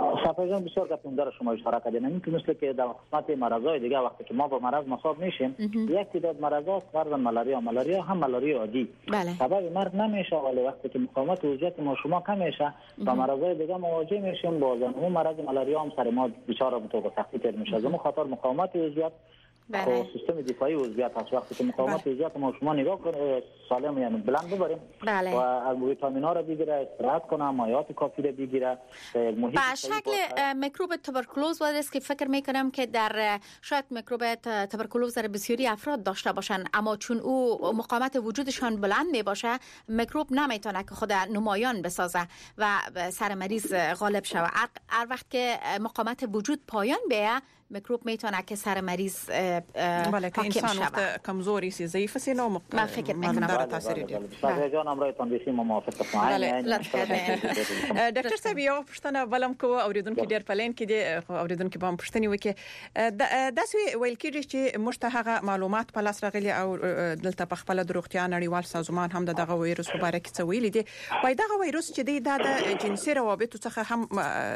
صافیجان بسیار گفتندار شما اشاره کردین. اینکه مثل که در قسمت مرضای دیگه وقتی که ما با مرض مصاب میشیم یک تعداد مرضات فرضاً مالاریا هم مالاریا عادی سبب مرگ نمیشه، ولی وقتی که مقاومت عضویت ما شما کم میشه با مرضای دیگه مواجه میشیم، باز اون مرض مالاریا هم سر ما بیچاره به طور سختی تر میشه. از اون خاطر مقاومت عضویت خب سیستم دفاعی عضویت هست. وقتی که مقاومت عضویت ما شما نگاه کنید سالم یعنی بلند ببریم و از ویتامینا رو بگیره، استراحت کنه، مایعات کافی رو بگیره. به شکل میکروب توبرکولوز است که فکر میکنم که در شاید میکروب توبرکولوز در بسیاری افراد داشته باشن، اما چون او مقاومت وجودشان بلند می باشه میکروب نمیتونه که خود نمایان بسازه و سر مریض غالب شوه. هر وقت که مقاومت وجود پایان بیه میکروب میتونه که سر مریض بله که انسان وقت کمزوری سی ضعیف سی نو من فکر میکنم داره تاثیر داره. بله جان امرایتان بسیار موافق هستم. ډاکټر صاحب یو پښتنه ولم کو اوریدونکو ډیر پلین کې دي اوریدونکو به پښتني وکي داسې ویل کېږي چې مشتهغه معلومات په لاس راغلي او دلته په خپل دروغتیا نړیوال سازمان هم دغه وایروس په اړه کې څه ویلي دي. وای دغه وایروس چې د جنسي روابط څخه هم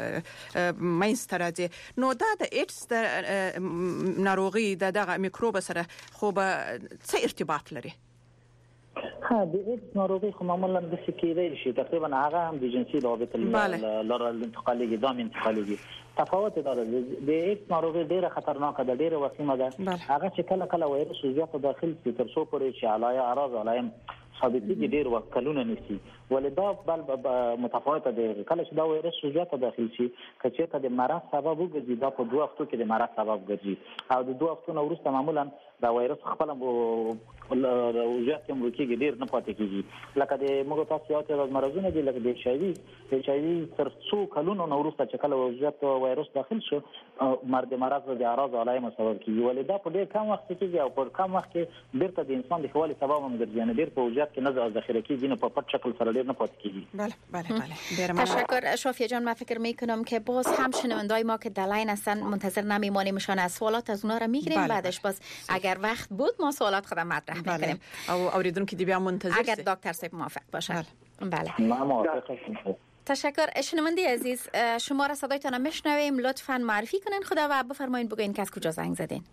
مینځته راځي، نو دا د ایډز ناروغي دغه میکروب سره خو به څه ارتباط لري؟ ها د ایډز ناروغي خو معمولا د سکیدای شي تقریبا هغه هم د جنسي روابط لاره انتقالي دام انتقالي تفاوت داره. د ایډز ناروغي ډیره خطرناکه ده، ډیره وسیمه ده. هغه چې کله وایرس زیات داخل شي تر څو پورې چې اعراض علایم ثابتېږي ډیر وخت کلونه نیسي، ولدا بل متفاوته ده. کله چې دا وایرس زیات داخل شي کچې ته د مرض سبب وګرځي دا په 2 هفتو کې د مرض سبب ګرځي او د 2 هفتو وروسته معمولا دا وایرس خپل وجود کې مرکه ډیر نه پاتې کیږي. لکه د موږ تاسو یو څه مرزونه دي لکه د HIV تر څو کلونو وروسته چې کله وجود وایرس داخل شو مرض د اعراض علایم سبب کیږي، ولدا په ډیر کم وخت کې او په کم وخت کې بیرته د انسان د خوالي سبب هم ګرځي، نه ډیر په وجود کې نه ذخیره کیږي، نه په پټ شکل سره ډیر نه پاتې کیږي. بله تشکر شافیه جان. من فکر میکنم که باز هم شنوندای ما که دلاین هستن منتظر نمیمونیم، شان سوالات از اونها رو میگیریم، بعدش باز اگر وقت بود ما سوالات خودم مطرح میکنیم او اوریدونکو دی بیا منتظر اگر دکتر صاحب موافق باشن. بله من موافق هستم. تشکر. شنونده عزیز شما را صدایتان میشنویم، لطفاً معرفی کنین خدا و بفرمایید بگوین که از کجا زنگ زدین.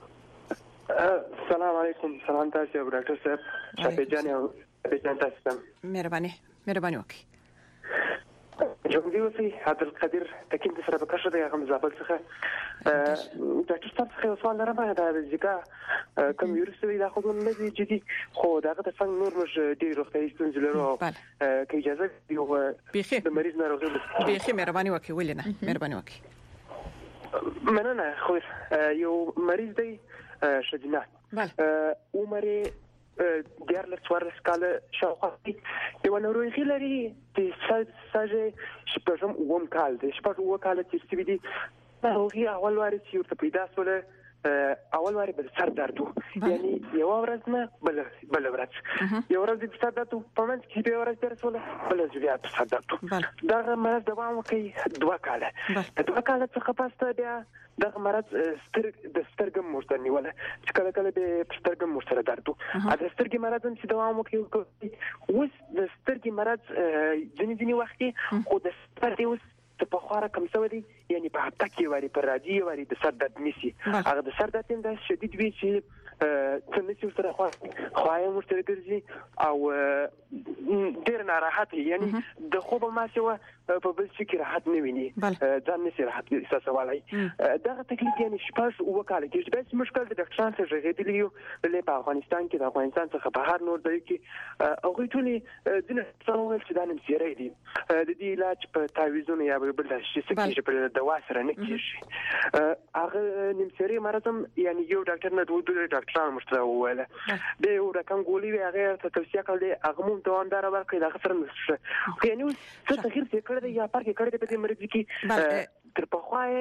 سلام علیکم. سلام تاسو ډاکټر صاحب شافی جان تاسو مهرباني وکړئ. جمهوریت وسی عبدالقادر تکین د سره بکشه د هغه مزابل څخه ډاکټر صاحب څخه سوال لرم. دا ځکه کوم ویروس دی دا خو نه دی جدي خو داغه د څنګه نور مش ډیر روغتیايي ستونزې لرو که اجازه دی د مریض ناروغي بيخي مهرباني وکړئ. ولنه مهرباني وکړئ. مننه. خو یو مریض دی شدینه عمر دیار لڅوار سکاله شاوخوا یو ناروغي لري چې ساجه شپږم ووم کال دی شپږم کال چې سی دي ناروغي اول واري چې ورته پیدا سول اول واري بل سر درد یعنی یو ورځ نه بل ورځ یو ورځ د سر درد په منځ کې به ورځ درسول بل ځویا په سر درد دا مرض دوام کوي 2 کال څخه پاسته بیا دا مرض د سترګم مرسته نیول چې کله به سترګم مرسته درد دا سترګې مرض چې دوام کوي اوس د سترګې مرض ځینې وخت خو د سترګې اوس په خواره کم څه ودی یعنی په هفته کې وری پر راځي وری د سر درد نسی هغه د سر درد د شدید وی چې څنګه سره خوای مرسته ګرځي او ډیر ناراحت یعنی د خوب ما سوا په بل څه کې راحت نه ویني ځان نسی راحت احساسوالای دا تکلیف یعنی شپږ وکاله کې بس مشکل د ډاکټرانو سره غېدلی د په افغانستان کې د افغانستان څخه په هر نور ځای کې او ټولي دنه څنګه چې د نمسیری دي د دې علاج په تعویذونه یا بل شي چې په دوا سره نه کیږي هغه نمسیری مرزم یعنی یو ډاکټر نه دوه ډاکټرانو مشته وویل د یو رقم ګولې وی هغه ته توصیه کړل هغه مون دوامدار ورکړي دا سره نشته یعنی څه تغیر څه کړی یا پارک کړی په دې مرګ کې تر په خوای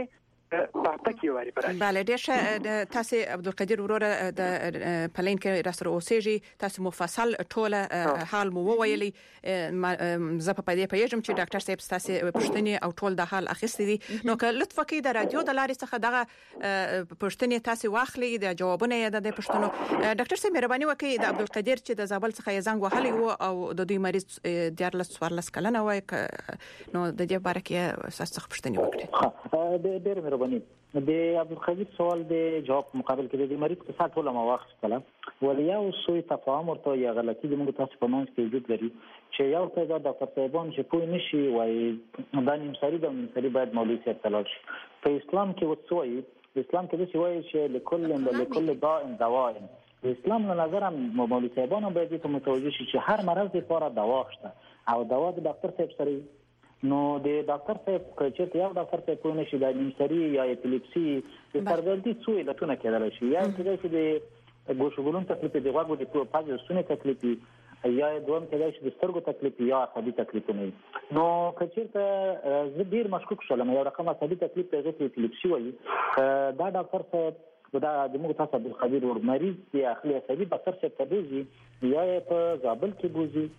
په هفته کې وری برابر. بله ډېر تاسو عبدالقدیر وروره د پلین کې راستر اوسېږي تاسو مفصل ټوله حال مو وویلي زه په دې پیژم چې ډاکټر صاحب تاسو پښتنې او ټول د حال اخیستې دي نو که لطف وکړئ د رادیو د لارې څخه دغه پښتنې تاسو واخلي د جوابونه یې د پښتنو ډاکټر صاحب مهرباني وکړئ د عبدالقدیر چې د زابل څخه یې زنګ وهلی وو او د دوی مریض 14 کلنه وای نو د دې باره کې اساس څخه پښتنې وکړي. ډېر مهرباني. د عبدالقدیر سوال د جواب مقابل کې د مریض په سات ټول ما واخیستله ولې یو سوء تفاهم ورته یا غلطي د موږ تاسو په منځ کې وجود لري چې یو څه د ډاکټر صاحبان چې پوه نشي وایي دا نیمساري د نیمساري باید مولوي صاحب ته لاړ شي. په اسلام کې وڅوي اسلام کې څه وایي چې لكل داء دواء. د اسلام له نظر مولوي صاحبان باید ته متوجه شي چې هر مرض لپاره دوا شته او دوا د ډاکټر صاحب سره نو د ډاکټر صاحب چې یو ډاکټر صاحب پوه نشي د نیمساري یا اپیلیپسي د سردردي څو علتونه کېدای شي یا چې د ګوشګولون تکلیف د غوږو د پاجو سونه تکلیف یا دوم کېدای شي د سترګو تکلیف یا عصبي تکلیفونه. نو کچېرته زه ډیر مشکوک شوم یو رقم عصبي تکلیف ته اپیلیپسي وایي دا ډاکټر صاحب دا د موږ تاسو عبدالقدیر ور مریض د اخلي عصبي ډاکټر صاحب ته بوزي یا په زابل کې بوزي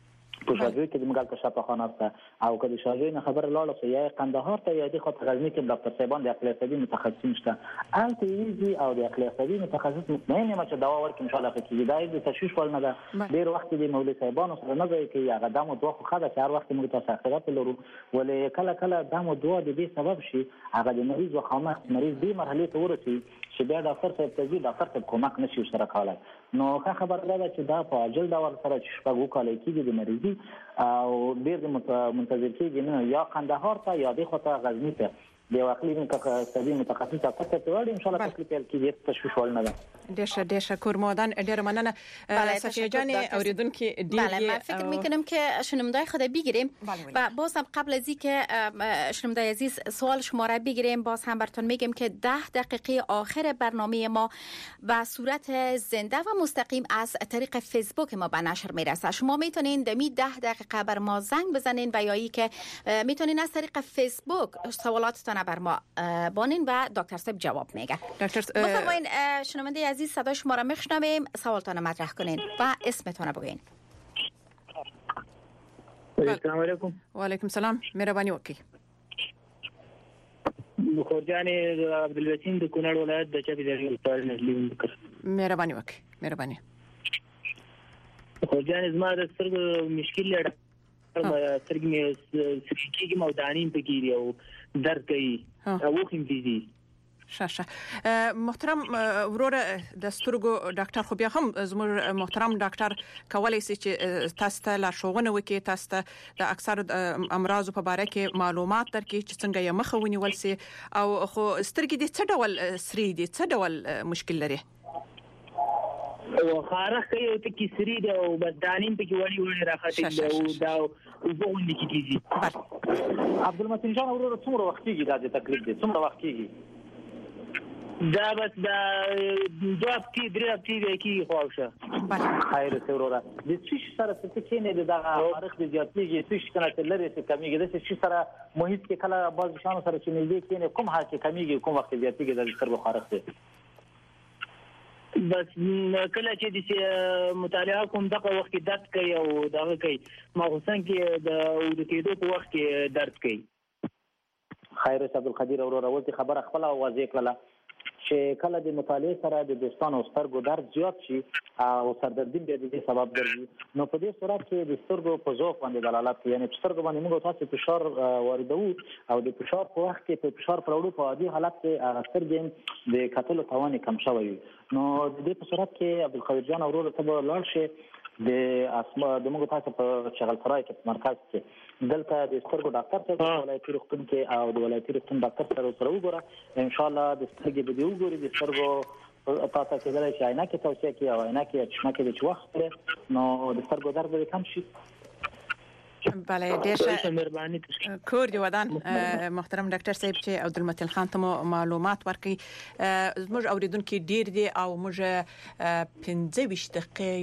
په شاجوی کې د مګال کشاپ خانه است او کله شاجوی نه خبر لاله سو یا قندهار ته یا د خاطر غزنی کې ډاکټر صاحبان د عقل عصبي متخصصین شته الته یزي او د عقل عصبي متخصص مطمئن یم چې دوا ورکړي ان شاء الله کې دا د تشویش ول نه ده ډیر وخت د مولوی صاحبانو سره نه ځي کې هغه دمو دوه خو خاله چې هر وخت موږ تاسو اخرت لرو ولې کله دمو دوه د دې سبب شي هغه د مریض وخامخ مریض دې مرحله ته ورسي چې بیا ډاکټر صاحب ته ځي ډاکټر صاحب کومک نشي سره کولای. نو خبر ده چې دا په اجل ډول سره چې شپږ کال کېږي د مریضي او ډېر منتظر کېږي نه یا قندهار ته یا د خطا غزنی ته د واقعي متخصص ډاکټر ته وړي ان شاء الله تکلیف کېږي تشویش ول نه ده. ډېر شکر مودان ډېر مننه صفیه جان اوریدونکو بله من فکر میکنم که شنوندای خود بگیریم و باز هم قبل از اینکه شنوندای عزیز سوال شما را بگیریم باز هم براتون میگم که 10 دقیقه آخر برنامه ما و صورت زنده و مستقیم از طریق فیسبوک ما به نشر میرسه. شما میتونین دمی 10 دقیقه بر ما زنگ بزنین و یا ای که میتونین از طریق فیسبوک سوالاتتان بر ما بانین و دکتر صاحب جواب میگه. بفرمایید شنونده عزیز صدای شما را میشنویم سوالتان مطرح کنین و اسمتان بگین. السلام علیکم. و علیکم السلام مهربانی وکړئ. خورجان عبدالوسیم د کونړ ولایت د چپی دری ولسوالۍ نجلي وکړ. مهربانی وکړئ مهربانی. خورجان زما د سترګو مشکل لري سترګې مې سکیږي مودانین پکې دی او درد کوي او وخم دي. شاشه محترم وروره د سترګو ډاکټر خو بیا هم زموږ محترم ډاکټر کولای شي چې تاسو ته لارښوونه وکړي تاسو ته د اکثر امراض په اړه کې معلومات درکړي چې څنګه یې مخه ونیول شي او خو سترګې د څه ډول سری دي څه ډول مشکل لري او خارخ کوي او ته کې سری دی او بس دانیم پکې وړي راخته او دا وګورئ کې کیږي. عبدالمتین جان وروره څومره وخت کېږي دا د تکلیف دي څومره وخت کېږي؟ دا بس دا 2 هفتې 3 هفتې کې خوښه. خیر څه وروره د څه سره څه کې نه دا تاریخ د زیاتېږي څه کنه لري څه کمیږي د څه سره محیط کې کله باز شانو سره چې نه کې نه کوم حال کې کمیږي کوم وخت زیاتېږي د سترګو خارښ دي. بس کله چې د مطالعه کوم دغه وخت درد کوي او دغه کوي مغوسن کې د کېدو په وخت کې درد کوي. خیر عبدالقدیر وروره ولته خبره خپل واضح کړله چې کله د مطالعه سره د دوستانو سترګو درد زیات شي او سردردي به د دې سبب ګرځي نو په دې صورت کې د سترګو په ذوق باندې دلالت کوي یعنی سترګو باندې موږ تاسو فشار واردو او د فشار په وخت کې په فشار پرولو په عادي حالت کې سترګې د کتلو توان کم شوی نو د دې په صورت کې عبدالقدیر جان وروره ته لاړ شي د اسما د موږ تاسو په شغل فرای کې مرکز کې دلته د سترګو ډاکټر سره ولایتي روغتون کې او د ولایتي روغتون ډاکټر سره وګوره ان شاء الله د سترګې به دی وګوري د سترګو تاسو کې درې شي عینه کې توصیه کوي او عینه کې چشمه کې د وخت نو د سترګو درد به کم شي. بله ډېر مهرباني کور دی ودان محترم ډاکټر صاحب چې عبدالمتین خان ته معلومات ورکړي زموږ اوریدونکو ډیر دي او موږ 15 دقیقې یا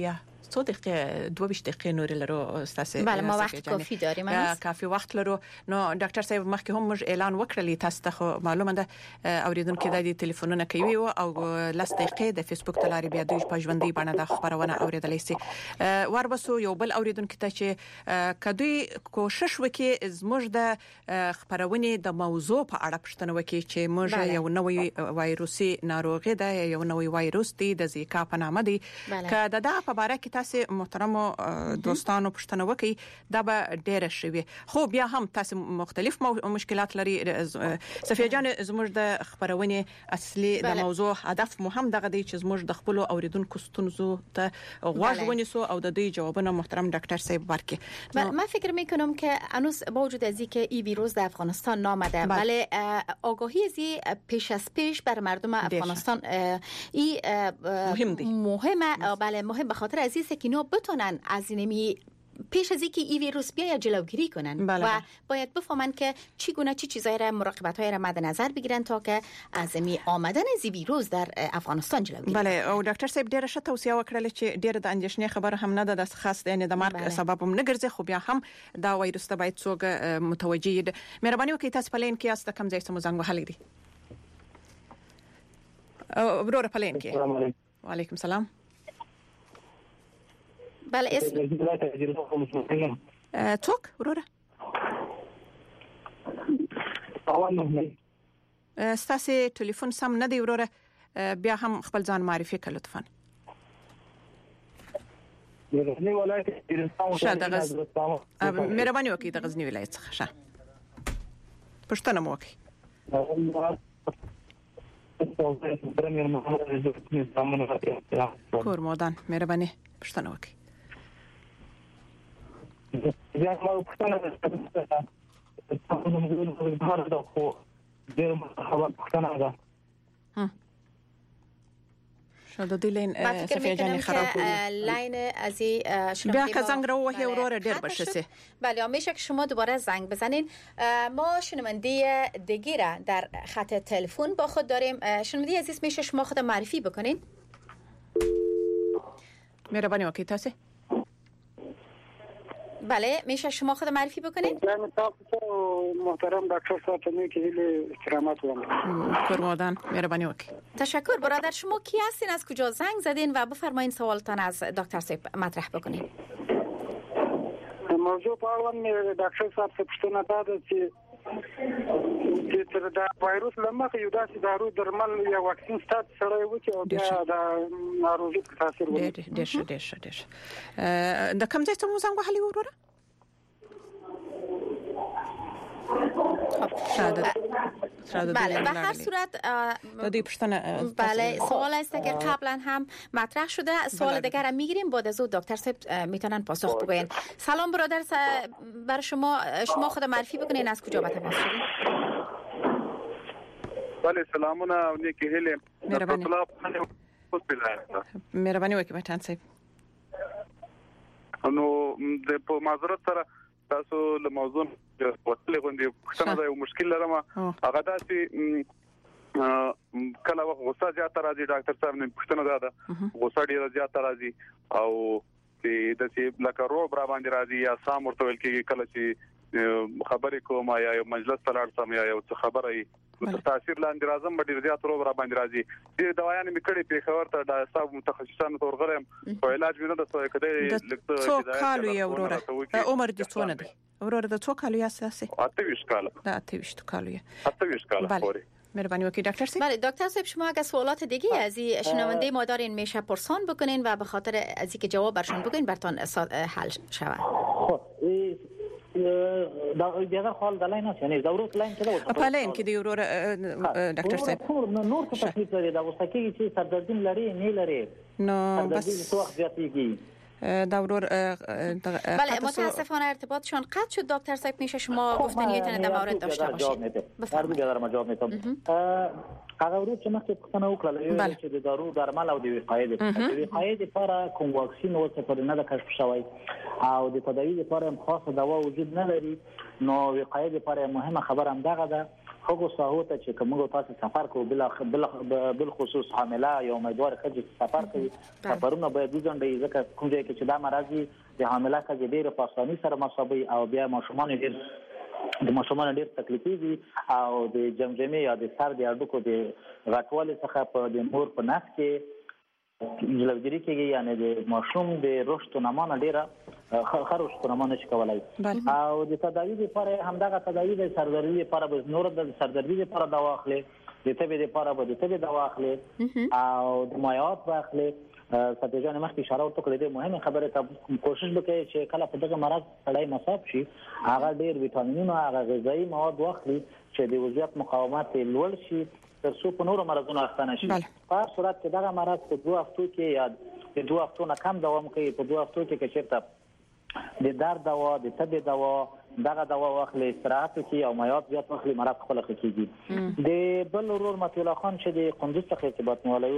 څو دقیقې 22 دقیقې نور لرو تاسو. بله ما وخت کافی داریم. کافی وخت لرو. نو ډاکټر صاحب مخکې هم موږ اعلان وکړلی تاسو ته معلومه ده اوریدونکو د ټلیفونونه کوي او لاس دقیقې د فیسبوک تلاري بیا دوی په ژوندۍ باندې د خبرونه اوریدلای شي. وربسو یو بل اوریدونکو ته چې کدوې کوشش وکړي زموږ د خبرونه د موضوع په اړه پوښتنه وکړي چې موږ یو نوې وایروسي ناروغي ده یو نوې وایروس دی د زیکا په نامه دی که دا په اړه کې تاسو محترم دوستانو پوښتنه وکړي دا به ډېر شي. خو بیا هم تاسو مختلف مشکلات لري. صفیه جان زموږ د خبرونه اصلي د موضوع هدف مهم دغه دی چې زموږ د خپل اوریدونکو ستونزو ته غوږ ونیسو او د دوی جوابونه محترم ډاکټر صاحب ورکړي. من فکر میکنم که هنوز با وجود از اینکه این ویروس در افغانستان نامده ولی آگاهی از پیش از پیش بر مردم افغانستان این مهمه. بله مهم به خاطر از اینکه اینا بتونن از اینمی پیش از اینکه این ویروس بیاید جلوگیری کنن و باید بفهمن که چگونه چی چیزایی را مراقبت‌های را مد نظر بگیرن تا که از می آمدن از ویروس در افغانستان جلوگیری بله او ډاکټر صاحب ډیره ښه توصیه وکړه چې ډیره د اندېښنې خبره هم نه ده د خاص یعنی د مرګ سبب هم نه ګرځي خو بیا هم دا وایروس ته باید څوک متوجي دي. مهرباني وکړئ تاسو په لین کې یاست کوم ځای ته زنګ وهلی دي وروره په لین کې. وعلیکم السلام. بله اسم څوک وروره ستاسو ټلیفون سم نه دی وروره بیا هم خپل ځان معرفي کړئ لطفا. مهرباني وکړئ د غزنی ولایت څخه ښه پښتنه مو وکړئ. کور مودان مهرباني پښتنه وکړئ. بیا ما پښتنه ده خو ډېر پښتنه ده شاید د لین صفیه جان خراب لاین از شما بیا که زنگ رو وحی اورور ډېر بشه. بله میشه که شما دوباره زنگ بزنین. ما شنونده دیگه را در خط تلفن با خود داریم. شنونده عزیز میشه شما خود معرفی بکنین. مهربانی وکړئ تاسو. بله میشه شما خود معرفی بکنین. محترم دکتر صاحب میگه احترامات ورم فرمودن مهربانی وکړئ. تشکر برادر. شما کی هستین از کجا زنگ زدین و بفرمایید سوالتان از دکتر صاحب مطرح بکنین. موضوع په اړه مې ډاکټر صاحب څخه پوښتنه ده چې تر دا وایروس لمخې یو داسې دارو درمل یا واکسین ستاسو سره و چې بیا دا ناروغي تاثیر وکړي. ډېر د کوم ځای ته مو زنګ وهلی وروره؟ بله به هر صورت بله سوال است که قبلا هم مطرح شده. سوال دیگر هم میگیریم بعد از او دکتر صاحب میتونن پاسخ بگوین. سلام برادر بر شما خود معرفی بکنین از کجا به تماس شدین. بله سلامونه نیکی هیله مهرباني وکړئ بټان صاحب. نو د په معذرت سره تاسو له موضوع وصلې غونډې پښتنه دا یو مشکل لرم هغه داسې کله وخت غوسه زیاته راځي ډاکټر صاحب نه پښتنه ده غوسه ډیره زیاته راځي او د دې لکه روب را باندې راځي یا سام ورته ویل کېږي کله چې خبرې کوم یا یو مجلس ته لاړ سم یا یو څه خبره تاثیر لاندې راځم ډیر زیات روب را باندې راځي. دې دوايانې مې کړې په خبر ته د حساب متخصصانو تور غلم او علاج مې نه د څه کده لکه څو کالو یې وروره عمر دې څونه دی وروره د څو کالو یې اساسي 28 کال د 28 کالو یې 28 کال پورې. مهربانی وکړئ ډاکټر صاحب. بله دکتر صاحب شما اگه سوالات دیگه از این شنونده ما دارین میشه پرسان بکنین و به خاطر از اینکه جواب برشون بگین براتون حل شود. دا دیگه خپل د لاین نه نه دا ورو لاین ته دا په لاین کې دی ورو ډاکټر صاحب نور څه تکلیف لري دا اوس کې چې سردردین لري نه لري نو بس څو زیاتېږي دا ورور بله متاسفانه ارتباطشون قطع شد. دکتر صاحب میشه شما گفتن یتونه در مورد داشته باشید. بفرمایید. در جواب میتم هغه ورور چې مخکې پښتنه وکړه چې د دارو درمل او د وقایې لپاره کوم واکسین او څه پر نه د کشف شوی او د تداوی لپاره خاصه دوا وجود نه لري. نو وقایې لپاره مهمه خبر هم دغه ده هغه ساحو ته چې کومه تاسو سفر کوو بل خصوص حامله یا امیدوار ښځه سفر کوي سفرونه باید وځنډي ځکه کوم ځای کې چې دا مرض د حامله ښځې ډېر په اسانۍ سره مصابي او بیا ماشومان ډېر تکلیفي دي او د جمجمې یا د سر د اډوکو د غټوالي څخه په د مور په نس کې جلوګری کېږي یعنی د ماشوم د رشد نمونه ډیره خروش نمونه شي کولای او د تداوی لپاره همدغه تداوی د سردردی لپاره به نور د سردردی لپاره دوا اخلي د تبې لپاره به د تبې دوا اخلي او د مایعات واخلي سفیه جان مخکې اشاره وکړه د مهمه خبره ته کوشش وکړي چې کله په دغه مرض سړی مصاب شي هغه ډیر ویټامینونه هغه غذایی مواد واخلي چې د وضعیت مقاومت لوړ شي تر څو په نورو مرضونو اخته نشي په صورت کې دغه مرض په 2 هفتو کې یا د 2 هفتو نه کم دوام کوي په 2 هفتو کې چیرته د درد دوا د تبې دوا دغه دوا واخلي استراحت کوي او مایعات زیات واخلي مرض خپل کېږي د بل ورور مطیع الله خان چې د قندوز څخه ارتباط نیولای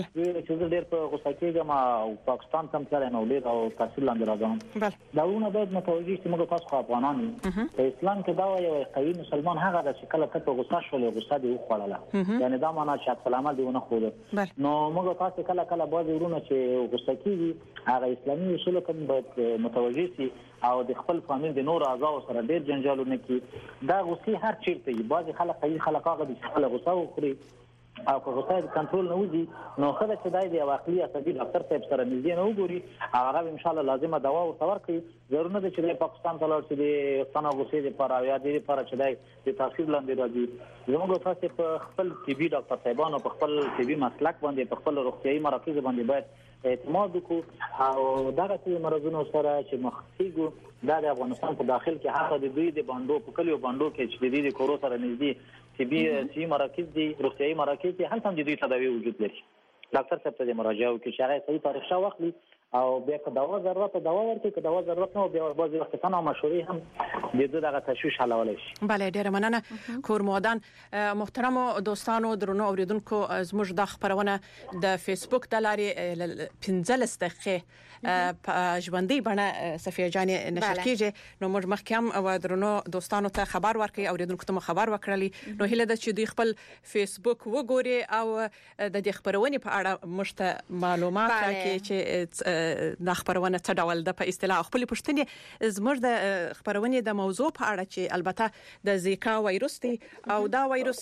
چې ډېر په غوسه کېږم او پاکستان ته تللی نو ډېر او تحصیل لاندې راځم داونه باید متوجه شي موږ تاسو افغانان په اسلام کې دا یو قوي مسلمان هغه د چې کله ته په غوسه شول غوسه دی خوړله یعنی دا معنا چې خپل عمل دیونه خو نو موږ تاسو کله باز ورونه چې غوسه کېږي هغه اسلامي اصول کوم باید متوجه شي او د خپل فامیل د نور اعضاء سره ډېر جنجالونه کوي دا غوسه هر چیرته بعضی خلک هغه د خپل غوسه وخوري او په غوسه کنټرول نه وځي نو خدای چې دای دی عقلي عصبي ډاکټر صاحب سره نږدې نه وګوري هغه ان شاء الله لازمه دوا ورته ورکړي ضروري نه چې د پاکستان ته لاړ شي د ستنه غوسې لپاره یا د لپاره چې دای د تحصیل لاندې راځي زموږ تاسو په خپل طبي ډاکټر صاحبانو په خپل طبي مسلک باندې په خپل روغتيایي مراکز باندې باید اعتماد وکړو او دغه ټول مرزونو سره چې مخکېګو د افغانستان په داخل کې هغه د دوی د باندو په کلیو باندو کې چې د دې کورو سره نږدې طبي مراکز دي روغتيایي مراکز دي هلته هم د دوی تداوی وجود لري ډاکټر صاحب ته مراجعه وکړي چې هغه صحیح تاریخ واخلي او بیا که دوا ضرورت ورته که دوا ضرورت نه بیا بعضی وخت څنګه مشورې هم د دغه تشویش حلولای شي بله ډیره مننه کورمودان محترم دوستانو درنو اوریدونکو زموږ د خبرونه د فیسبوک د لارې 15 دقیقې په ژوندۍ بڼه صفیه جان نشر کیږي نو موږ مخکې هم درنو دوستانو ته خبر ورکړي اوریدونکو ته خبر ورکړلی نو هله د چې دوی خپل فیسبوک وګوري او د دې خبرونه په اړه مشته معلومات راکړي چې د خبرونه څه ډول د په اصطلاح خپل پښتني زموږ د خبرونه د موضوع په اړه چې البته د زیکا وایروس دی او دا وایروس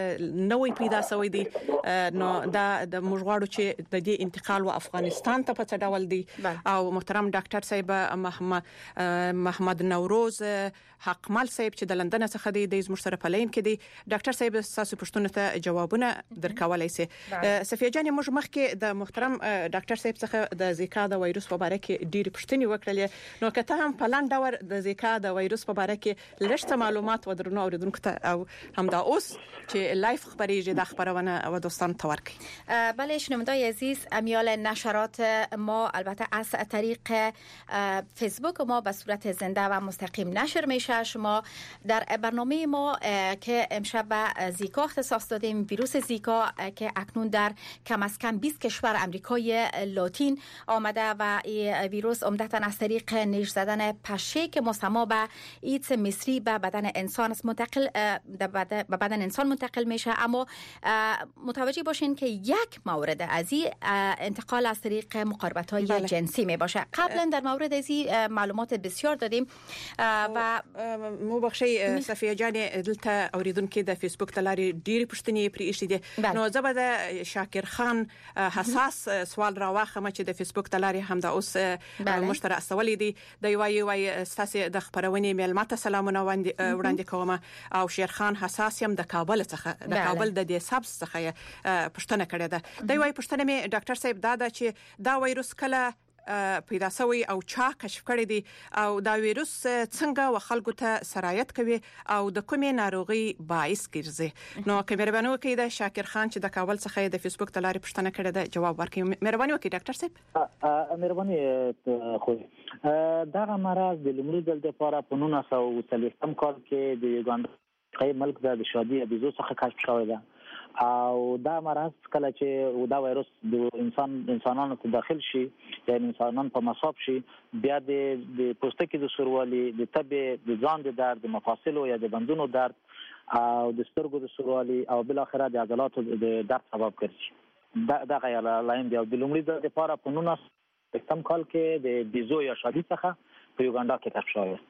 نوې پیدا شوی دی نو دا د مجغواړو چې د دې انتقال و افغانستان ته په څه ډول دی او محترم ډاکټر صاحب محمد نوروز حقمل صاحب چې د لندن څخه دی د زموږ سره په لین کې دی ډاکټر صاحب تاسو پښتون ته جوابونه درکولای شي صفیه جان موږ مخکې د محترم ډاکټر صاحب څخه د زیکا د وایروس په اړه کې ډېری پوښتنې وکړلې نو کته هم په لاندې ډول د زیکا د وایروس په اړه کې لږ معلومات ودرنو اوریدونکو ته او هم دا اوس چې لایف خبریږي د خبرونه او دوستان ته ورکړي بله شنوندای عزیز امیال نشرات ما البته از طریق فیسبوک ما به صورت زنده و مستقیم نشر میشه شما در برنامه ما که امشب به زیکا اختصاص دادیم ویروس زیکا که اکنون در کم از کم 20 کشور آمریکای لاتین آمده و این ویروس عمدتاً از طریق نیش زدن پشه که مسمى به ایدز مصری به بدن انسان منتقل به بدن انسان منتقل میشه اما متوجه باشین که یک مورد از این انتقال از طریق مقاربت‌های جنسی می باشه قبلا در مورد از این معلومات بسیار دادیم و مبخشی صفیه جان دلته اوریدونکو د فیسبوک تلاري ډېری پوښتنې پرې ایښې دي نو زه به د شاکر خان حساس سوال راوخم چې د فیسبوک تلاري هم د اوس مشترک استولې دي د وای ستاسو د خبرونې میلمات سلامونه وړاندې کوم او شیرخان حساس هم د کابل څخه د کابل د دې سبز څخه پښتنه کړې ده د وای پښتنه می ډاکټر صاحب دا چې دا وایروس کله پیدا شوی او چا کشف کړی دی او دا وایروس څنګه وخلکو ته سرایت کوي او د کومې ناروغي باعث ګرځي نو مهرباني وکړئ د شاکر خان چې د کابل څخه د فیسبوک تلاري پښتنه کړې ده جواب ورکړئ مهرباني وکړئ ډاکټر صاحب مهرباني خو دا مرض د لومړي ځل لپاره په 1930 کال کې د یوګاندا ملک د شادي ابيزو څخه کشف شوی ده او دا مرض کله چې دا وایروس د انسانانو ته داخل شي یعنی انسانان په مصاب شي بیا د پوستکي د سوروالي د تبې د ځان د درد د مفاصلو یا د بندونو درد او د سترګو د سوروالي او بل اخره د عضلاتو د درد سبب ګرځي دا غیر لاین دی. د لومړي ځل لپاره په 19 کال کې د بیزو یا شادي څخه په یوګاندا کې کشف شوی.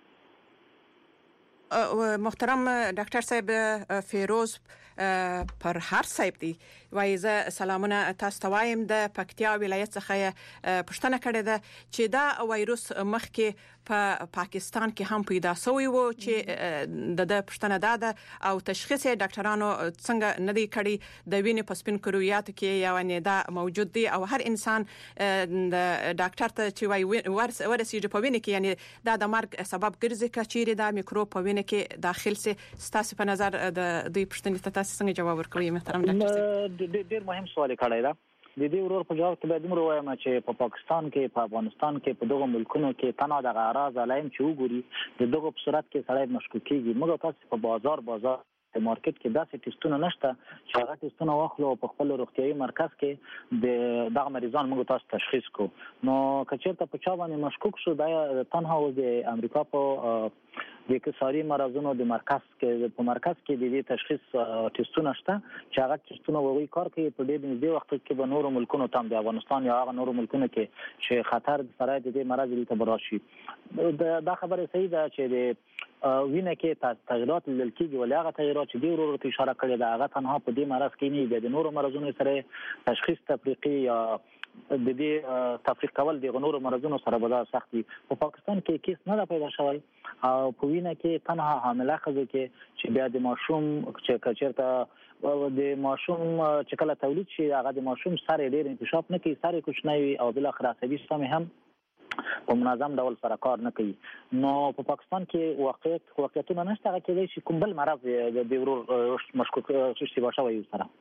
محترم ډاکټر صاحب فیروز پر هر صاحب دی وایي زه سلامونه تاسو ته وایم د پکتیا ولایت څخه پښتنه کړې ده چې دا وایروس مخکې په پاکستان کې هم پیدا شوی و چې د پښتنه ده او تشخیص ډاکټرانو څنګه ندی کړی د وینې په سپین کرویاتو کې یعنی دا موجود دی او هر انسان د ډاکټر ته چې وایي ورسیږي په وینې کې یعنی دا د مرګ سبب ګرځي کچېری دا میکروب په وینې کې داخل سي. ستاسو په نظر د دوی پښتنې ته تاسو څنګه جواب ورکوي محترم ډاکټر صاحب؟ ډېر مهم سوال کړی دا. د دې ورور په جواب کې باید موږ وایم چې په پاکستان کې په افغانستان کې په دغه ملکونو کې تنها د غراض علایم چې وګوري د دغه په صورت کې سړی مشکوک کیږي. موږ تاسو په بازار د مارکیټ کې داسې ټیسټونه نشته چې هغه ټیسټونه واخلو په خپل روغتيایي مرکز کې د دغه مریضان موږ تاسو تشخیص کو. نو کچېرته په چا باندې مشکوک شو دا تنها د امریکا په د کساري مرزونو د مرکز کې په مرکز کې د دې تشخیص ټیسټونه شته چې هغه ټیسټونه وغوي کار کوي په دې نږدې وخت کې به نورو ملکونو ته د افغانستان یا هغه نورو ملکونو کې چې خطر سره د دې مرض لري ته براشي. دا خبره صحیح ده چې د وینه کې تغیرات لیدل کېږي ولې هغه تغیرات چې دی ورو ته اشاره کړې ده هغه تنها په دې مرض کې نه د نورو مرزونو سره تشخیص تفریقي یا د دې تفریق کول د غنورو مرزونو سره به سختي. په پاکستان کې کیس نه پیدا شوی او په وینه کې تنها حامله ښځه کې چې بیا د ماشوم چې کچېرته د ماشوم چې کله تولید شي هغه د ماشوم سره ډېر انکشاف نه کوي سره کوچنی او بل اخر عصبي سیستم هم په منظم ډول سره کار نه کوي. نو په پاکستان کې واقعیتونه نشته هغه کېدای شي کوم بل مرض د ورور مشکوک شي باشه وي سره.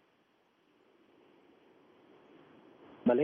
بله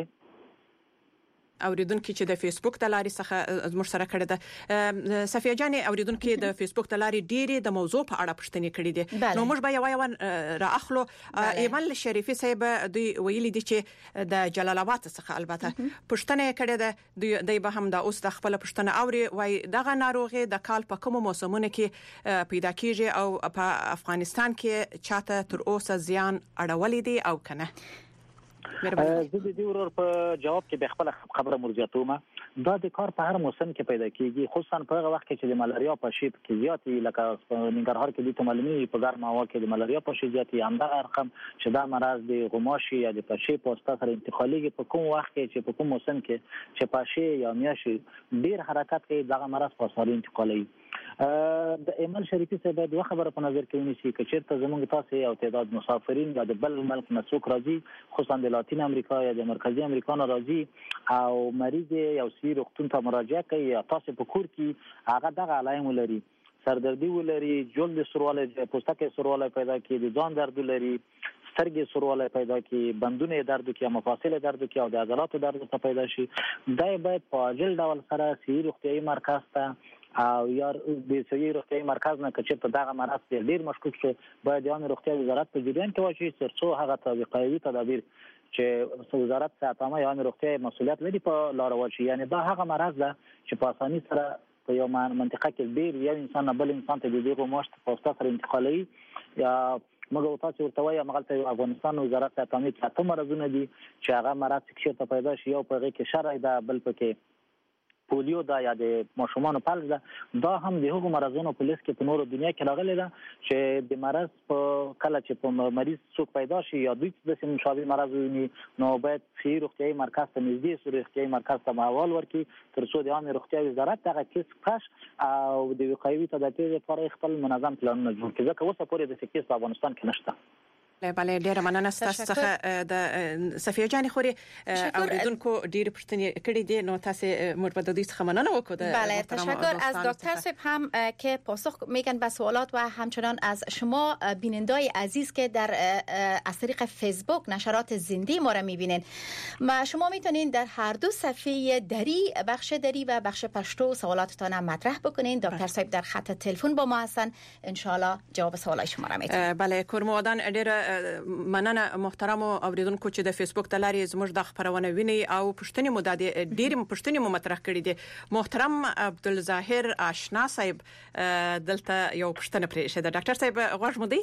اوریدونکو چې د فیسبوک د لارې څخه زموږ سره کړه ده صفیه جان اوریدونکو د فیسبوک د لارې ډېری د موضوع په اړه پوښتنې کړې دي. نو موږ به یو را اخلو. ایمل شریفي صاحب دوی ویلي دي چې د جلال آباد څخه البته پوښتنه کړې ده دوی به هم د اوس د خپل پوښتنه اوري وای دغه ناروغي د کال په کوم موسمونو کې پیدا کیږي او په افغانستان کې چاته تر اوسه زیان اړولې دي او کنه. زه د دې ورور په جواب کې به خپل خبره مرجعتومه دا د کار په هر موسم کې پیدا کیږي خصوصا په هغه وخت کې چې د ملاریا په شیب کې زیاتې لکه په ننګرهار کې د معلومي په ګرمه هوا کې د ملاریا په شیب زیاتې همدا رقم چې دا مرض د غماشي یا د پښې په واسطه سره انتقالي په کوم وخت کې چې په کوم موسم کې چې پښې یا میاشي ډیر حرکت کوي دا مرض په سره انتقالي. د ایمل شریفي صاحب د خبره په نظر کې ونیسي چې چیرته زموږ تاسو او تعداد مسافرین یا د بل ملک مسوک راځي خصوصا د لاتین امریکا یا د مرکزی امریکا نه راځي او مریض یو سی روغتون ته مراجعه کوي تاسو په کور کې هغه دغه علایم ولري سردردي ولري جلد سرواله پوستکي سرواله پیدا کوي د ځان درد ولري سترګې سرواله پیدا کوي بندونه درد کوي مفاصل درد کوي او د عضلاتو درد پیدا شي دا باید په عاجل ډول سره سی روغتيایي مرکز ته او یا د صحي روغتيایي مرکز نه کچې په دغه مرض ډیر مشکوک شو باید د روغتيایي وزارت په جریان کې واچي ترڅو هغه توقیوي تدابیر چې وزارت ساتامه یا روغتيایي مسؤلیت لري په لار واچي یعنی دا هغه مرض ده چې په اساني سره په یو منطقه کې ډیر یو انسان بل انسان ته د دغه مشت په واسطه سره انتقالي یا موږ تاسو ورته وایي مغلطه افغانستان وزارت ساتامه چې مرزونه دي چې هغه مرض چې پیدا شي یو په غي کې شرع ده بل پکې پولیو دا یا د ماشومان فلج دا هم د هغو مرزونو په لیست کې په نورو دنیا کې راغلي ده چې د مرض په کله چې په مریض څوک پیدا شي یا دوی د مشابه مرض ویني نو باید صحي روغتيایي مرکز ته نږدې صحي روغتيایي مرکز ته مهال ورکړي ترڅو د عامه روغتيایي وزارت هغه کیس کش او د وقایوي تدابیر لپاره خپل منظم پلانونه جوړ کړي ځکه اوسه پورې د کیس په افغانستان کې نشته. بله ډیره مننه ستاسو څخه د صفیه جان خوري اوریدونکو ډیر پوښتنې کړې دي نو تاسو موږ به د دې څخه مننه وکړو. بله تشکر از دکتر صاحب هم که پاسخ میگن به سوالات و همچنان از شما بینندای عزیز که در از طریق فیسبوک نشرات زنده ما را میبینین شما میتونین در هر دو صفحه دری بخش دری و بخش پشتو سوالاتتان مطرح بکنین. دکتر صاحب در خط تلفن با ما هستن ان شاء الله جواب سوالای شما را میدن. بله کورمودان ډیره مننه محترم اوریدونکو چې د فیسبوک د لارې زموږ د خبرونه ویني او پښتني مو د ډیر پښتني مو مطرح کړی دي. محترم عبدالظاهر آشنا صاحب دلته یو پښتنه پرې شه د ډاکټر صاحب غوښ مو دی.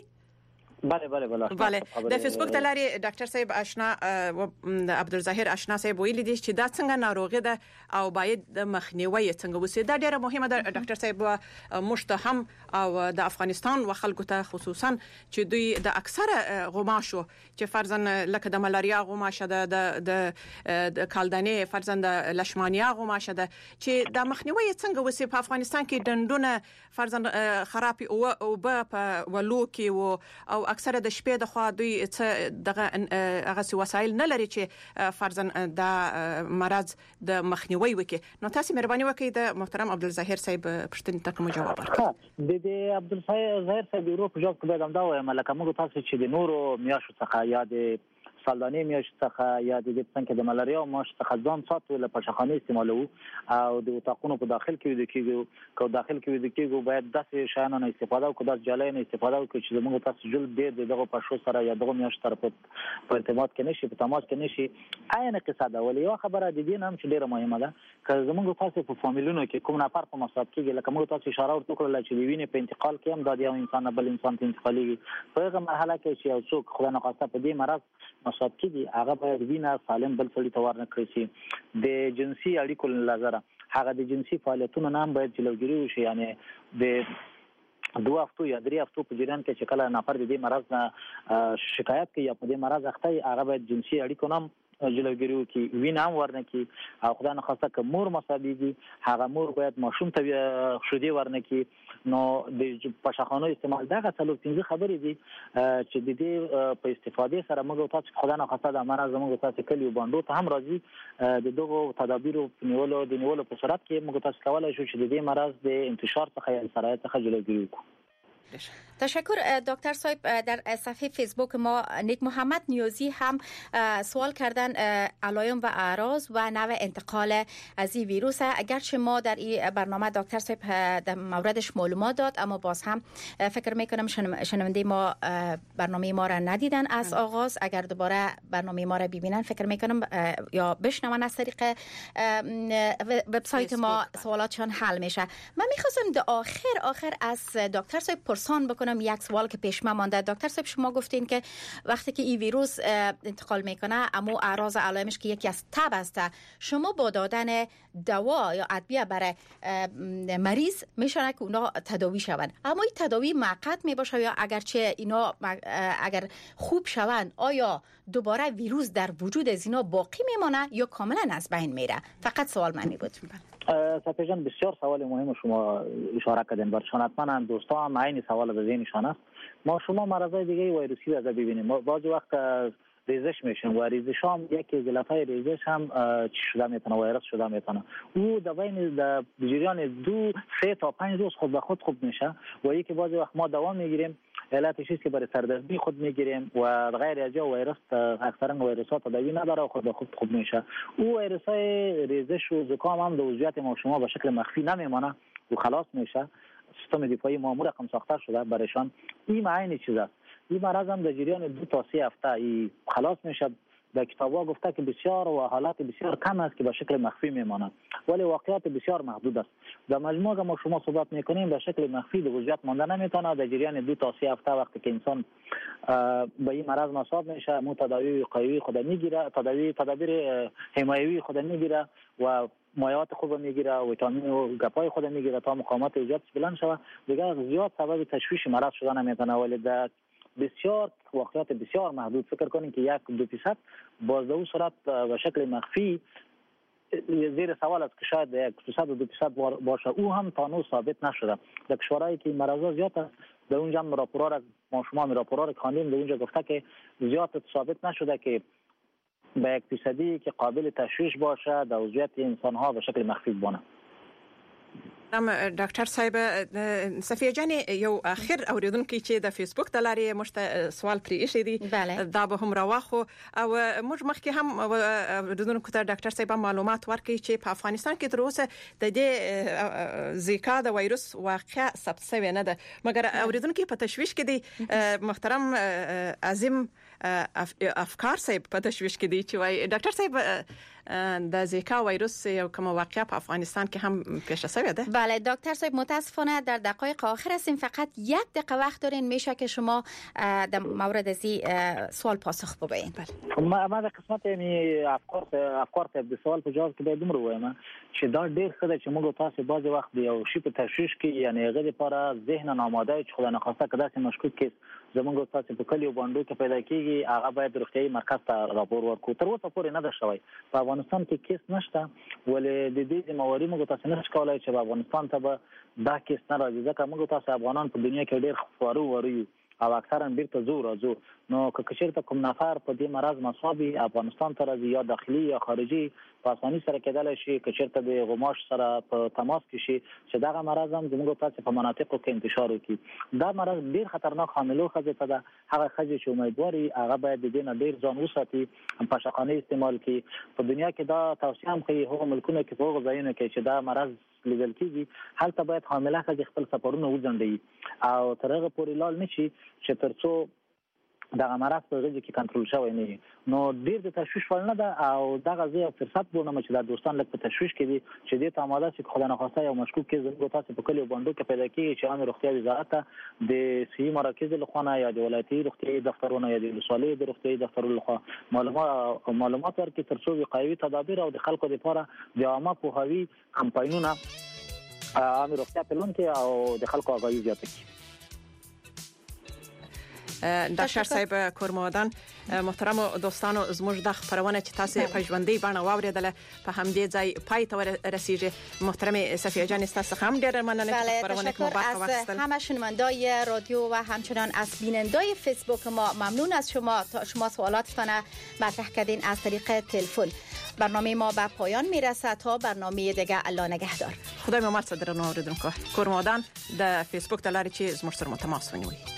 بله د فیسبوک د لارې ډاکټر صاحب آشنا عبدالظاهر آشنا صاحب ویل دي چې دا څنګه ناروغي ده او باید د مخنیوي څنګه وسی. دا ډیره مهمه ده ډاکټر صاحب مشتهم او د افغانستان و خلکو ته خصوصا چې دوی د اکثره غماشو چې فرضاً لکه د ملاریا غماشه ده د کالدانې فرضاً د لشمانیا غماشه ده چې د مخنیوي څنګه وسی. په افغانستان کې ډندونه فرضاً خراب او په ولو کې او اکثره د شپې د خوا دوی دغه هغه وسایل نه لري چې فرضاً د مرض د مخنیوي وکي. نو تاسو مهرباني وکړئ د محترم عبدالظاهر صاحب پښتني ته کوم جواب ورکړئ. د عبدالظاهر صاحب ورو په جواب کې به دا وایم لکه موږ تاسو چې د نورو میاشتو څخه یا د سالدانې میاشت څخه یا د څنګه د ملاریا میاشت څخه ځان ساتو له پښخانه استعمالو او د وتاقونو په داخل کې د کېږي باید داسې شیانو نه استفاده وکړو، داسې جالۍ نه استفاده وکړو چې موږ تاسو جلد ډېر دغه پښو سره یا دغه میاشت سره په ارتباط کې نشي، په تماس کې نشي. عین قصه ده. ولې یو خبره د دې هم چې ډېره مهمه ده که زموږ تاسو په فامیلونو کې کوم نفر په مصاب کېږي لکه موږ تاسو اشاره ورکړل چې د وینې په انتقال کې هم د یو انسان بل انسان ته انتقالي په هغه مرحله کې چې یو څوک خدای نخواسته په دې مرض مصاب کیږي هغه باید وینه سالم بل سړي ته ورنکړي شي. د جنسي اړیکو لپاره هغه د جنسي فعالیتونو نه باید جلوګیری وشي. یعنی د 2 هفتو یا 3 هفتو په جریان کې چې کله نفر د دې مرض نه شکایت کوي یا په دې مرض اخته هغه باید جنسي اړیکو نه جلوګیری وکړي، وینه هم ورنکړي او خدای نخواسته که مور مصابيږي هغه مور باید ماشوم ته شودي ورنکړي. نو د پښخانو استعمال دغه څلور 15 خبرې دي چې د دې په استفاده سره موږ تاسو خدای نخواسته د مرض موږ تاسو کلی باندې ته هم راځي د دغه تدابیرو نیولو په صورت کې موږ تاسو کولای شو چې د دې مرض د انتشار څخه یا سرایت څخه جلوګیری وکړو. تشکر دکتر صاحب. در صفحه فیسبوک ما نیک محمد نیازی هم سوال کردن علائم و اعراض و نوع انتقال از این ویروس. اگرچه ما در این برنامه دکتر صاحب در موردش معلومات داد اما باز هم فکر میکنم شنونده ما برنامه ما را ندیدن از آغاز. اگر دوباره برنامه ما را ببینن فکر میکنم یا بشنون از طریق وبسایت ما سوالاتشان حل میشه. من میخواستم در آخر از دکتر صاحب پرسان بکنم یک سوال که پیش من مانده. دکتر صاحب شما گفتین که وقتی که این ویروس انتقال میکنه اما اعراض علائمش که یکی از تب است، شما با دادن دوا یا ادویه برای مریض میشونه که اونا تداوی شوند، اما این تداوی موقت میباشه یا اگرچه اینا اگر خوب شوند آیا دوباره ویروس در وجود از اینا باقی میمونه یا کاملا از بین میره؟ فقط سوال منی بود. صافی جان بسیار سوال مهم شما اشاره کردین. برشان حتما هم دوستان عین سوال به ذهنشان است. ما شما مرضای دیگه ویروسی از ببینیم بعضی وقت ریزش میشن و ریزش هم یکی از علتهای ریزش هم چی شده میتونه ویروس شده میتونه. او در بین جریان 2-3 تا 5 روز خود به خود خوب میشه و یکی بعضی وقت ما دوا میگیریم علتش است که برای سردردی خود میگیریم و غیر از یا ویروس اکثرا ویروسات تداوی نداره و خود به خود خوب میشه. او ویروسای ریزش و زکام هم در وضعیت ما شما به شکل مخفی نمیمونه و خلاص میشه. سیستم دفاعی ما رقم ساخته شده برایشان. این معنی چیز است. این مرض هم در جریان 2 تا 3 هفته ای خلاص میشه. در کتاب‌ها گفته که بسیار و حالات بسیار کم است که به شکل مخفی میمانند ولی واقعیت بسیار محدود است. در مجموع ما شما صحبت میکنیم به شکل مخفی در وضعیت مانده نمیتونه. در جریان 2 تا 3 هفته وقتی که انسان به این مرض مصاب میشه مو تداوی وقایوی خود میگیره، تدابیر حمایوی خود میگیره و مایعات خوب میگیره، ویتامین و گپای خود میگیره تا مقاومت ایجاد بلند شود. دیگه زیاد سبب تشویش مرض شده نمیتونه ولی در بسیار واقعیت بسیار محدود فکر کنین که 1-2% باز در صورت به شکل مخفی زیر سوال است که شاید 1% باشه. او هم تا نو ثابت نشده. در کشورهایی که مرضا زیاد است در اونجا هم راپورا ما شما راپورا خواندیم در اونجا گفته که زیاد ثابت نشده که به 1% که قابل تشویش باشه در وضعیت انسان ها به شکل مخفی بونه. ډاکټر صاحب صفیه جان یو اخر اوریدونکو چې د فیسبوک د لارې مشته سوال پرې ایښی دی دا به هم راوخو او موږ مخکې هم اوریدونکو ته ډاکټر صاحب معلومات ورکړي چې په افغانستان کې تر اوسه د دې زیکا د وایروس واقع ثبت شوی نه ده مګر اوریدونکو په تشویش کې دي محترم عظیم افکار صاحب په تشویش کې دي چې وای ډاکټر صاحب د زیکا وایروس یو کوم واقعه په افغانستان کې هم پیش شوی ده. بله دکتر صاحب متاسفانه در دقایق آخر هستیم فقط 1 دقیقه وقت دارین میشه که شما در مورد از سوال پاسخ ببینید. ما د قسمت یعنی افکار ته د سوال په جواب کې به دومره وایم چې دا ډیر ښه ده چې موږ تاسو بعضی وخت یو شی په تشویش کې یعنی هغه لپاره ذهن آماده چې خدای نخواسته کدا چې مشکوک کیس زموږ تاسو په کلیو باندې کې پیدا کیږي هغه باید روغتيایي مرکز ته راپور ورکړو تر اوسه پورې نه ده شوی په افغانستان کې کیس نشته ولې د دې مواري موږ تاسو نه ښکولای چې په افغانستان ته به دا کیس نه راځي ځکه موږ تاسو افغانان په دنیا کې ډېر خورو او اکثرا بیرته زو نو که چیرته کوم نفر په دې مرض مصابي افغانستان ته راځي یا داخلي یا خارجي په اساني سره کېدای شي که چیرته د غماش سره په تماس کې شي چې دا مرض هم زموږ تاسو په مناطقو کې انتشار وکړي دا مرض ډیر خطرناک حاملو خزه ته ده هغه خزه چې امیدواري هغه باید د دې نه ډیر ځان وساتي په شقانه استعمال کې په دنیا کې دا توصیه هم کوي هغه ملکونه کې په غوښنه کې چې دا مرض لیدل کیږي هلته باید حامله خزه خپل سفرونه وځنډي او تر هغه پورې لال نشي چې ترڅو دا مرض په غږ کې کنټرول شوی نه نو ډیر د تشویش وړ نه ده او دا غزي فرصت بونه چې د دوستان لکه تشویش کې دي چې د تماده چې خدای نه خواسته یو مشکوک کې زموږ تاسو په کلیو باندې کې پیدا کیږي چې عام روغتیا وزارت د صحي مراکز له خوا یا د ولایتي روغتیايي دفترونو یا د ولسوالۍ د روغتیايي دفترونو له خوا معلومات ورکړي ترڅو وقایوي تدابیر او د خلکو لپاره د عامه پوهاوي کمپاینونه عام روغتیا پلان کې او د خلکو آگاهي زیاته کړي. ډاکټر صاحب کورمودان محترم دوستانو زموږ د خبرونه چې تاسو په ژوندۍ باندې واوریدله په همدې ځای پای ته رسیږي محترم صفیه جان تاسو هم ډیر مننه خبرونه کوم از همه شنوندای رادیو و همچنان از بینندای فیسبوک ما ممنون از شما سوالاتتان مطرح کردین از طریق تلفن. برنامه ما به پایان میرسه تا برنامه دیگه الله نگهدار. خدای مو مات صدر نو اوریدونکو کورمودان د فیسبوک د لارې چې زموږ سره تماس ونیوي.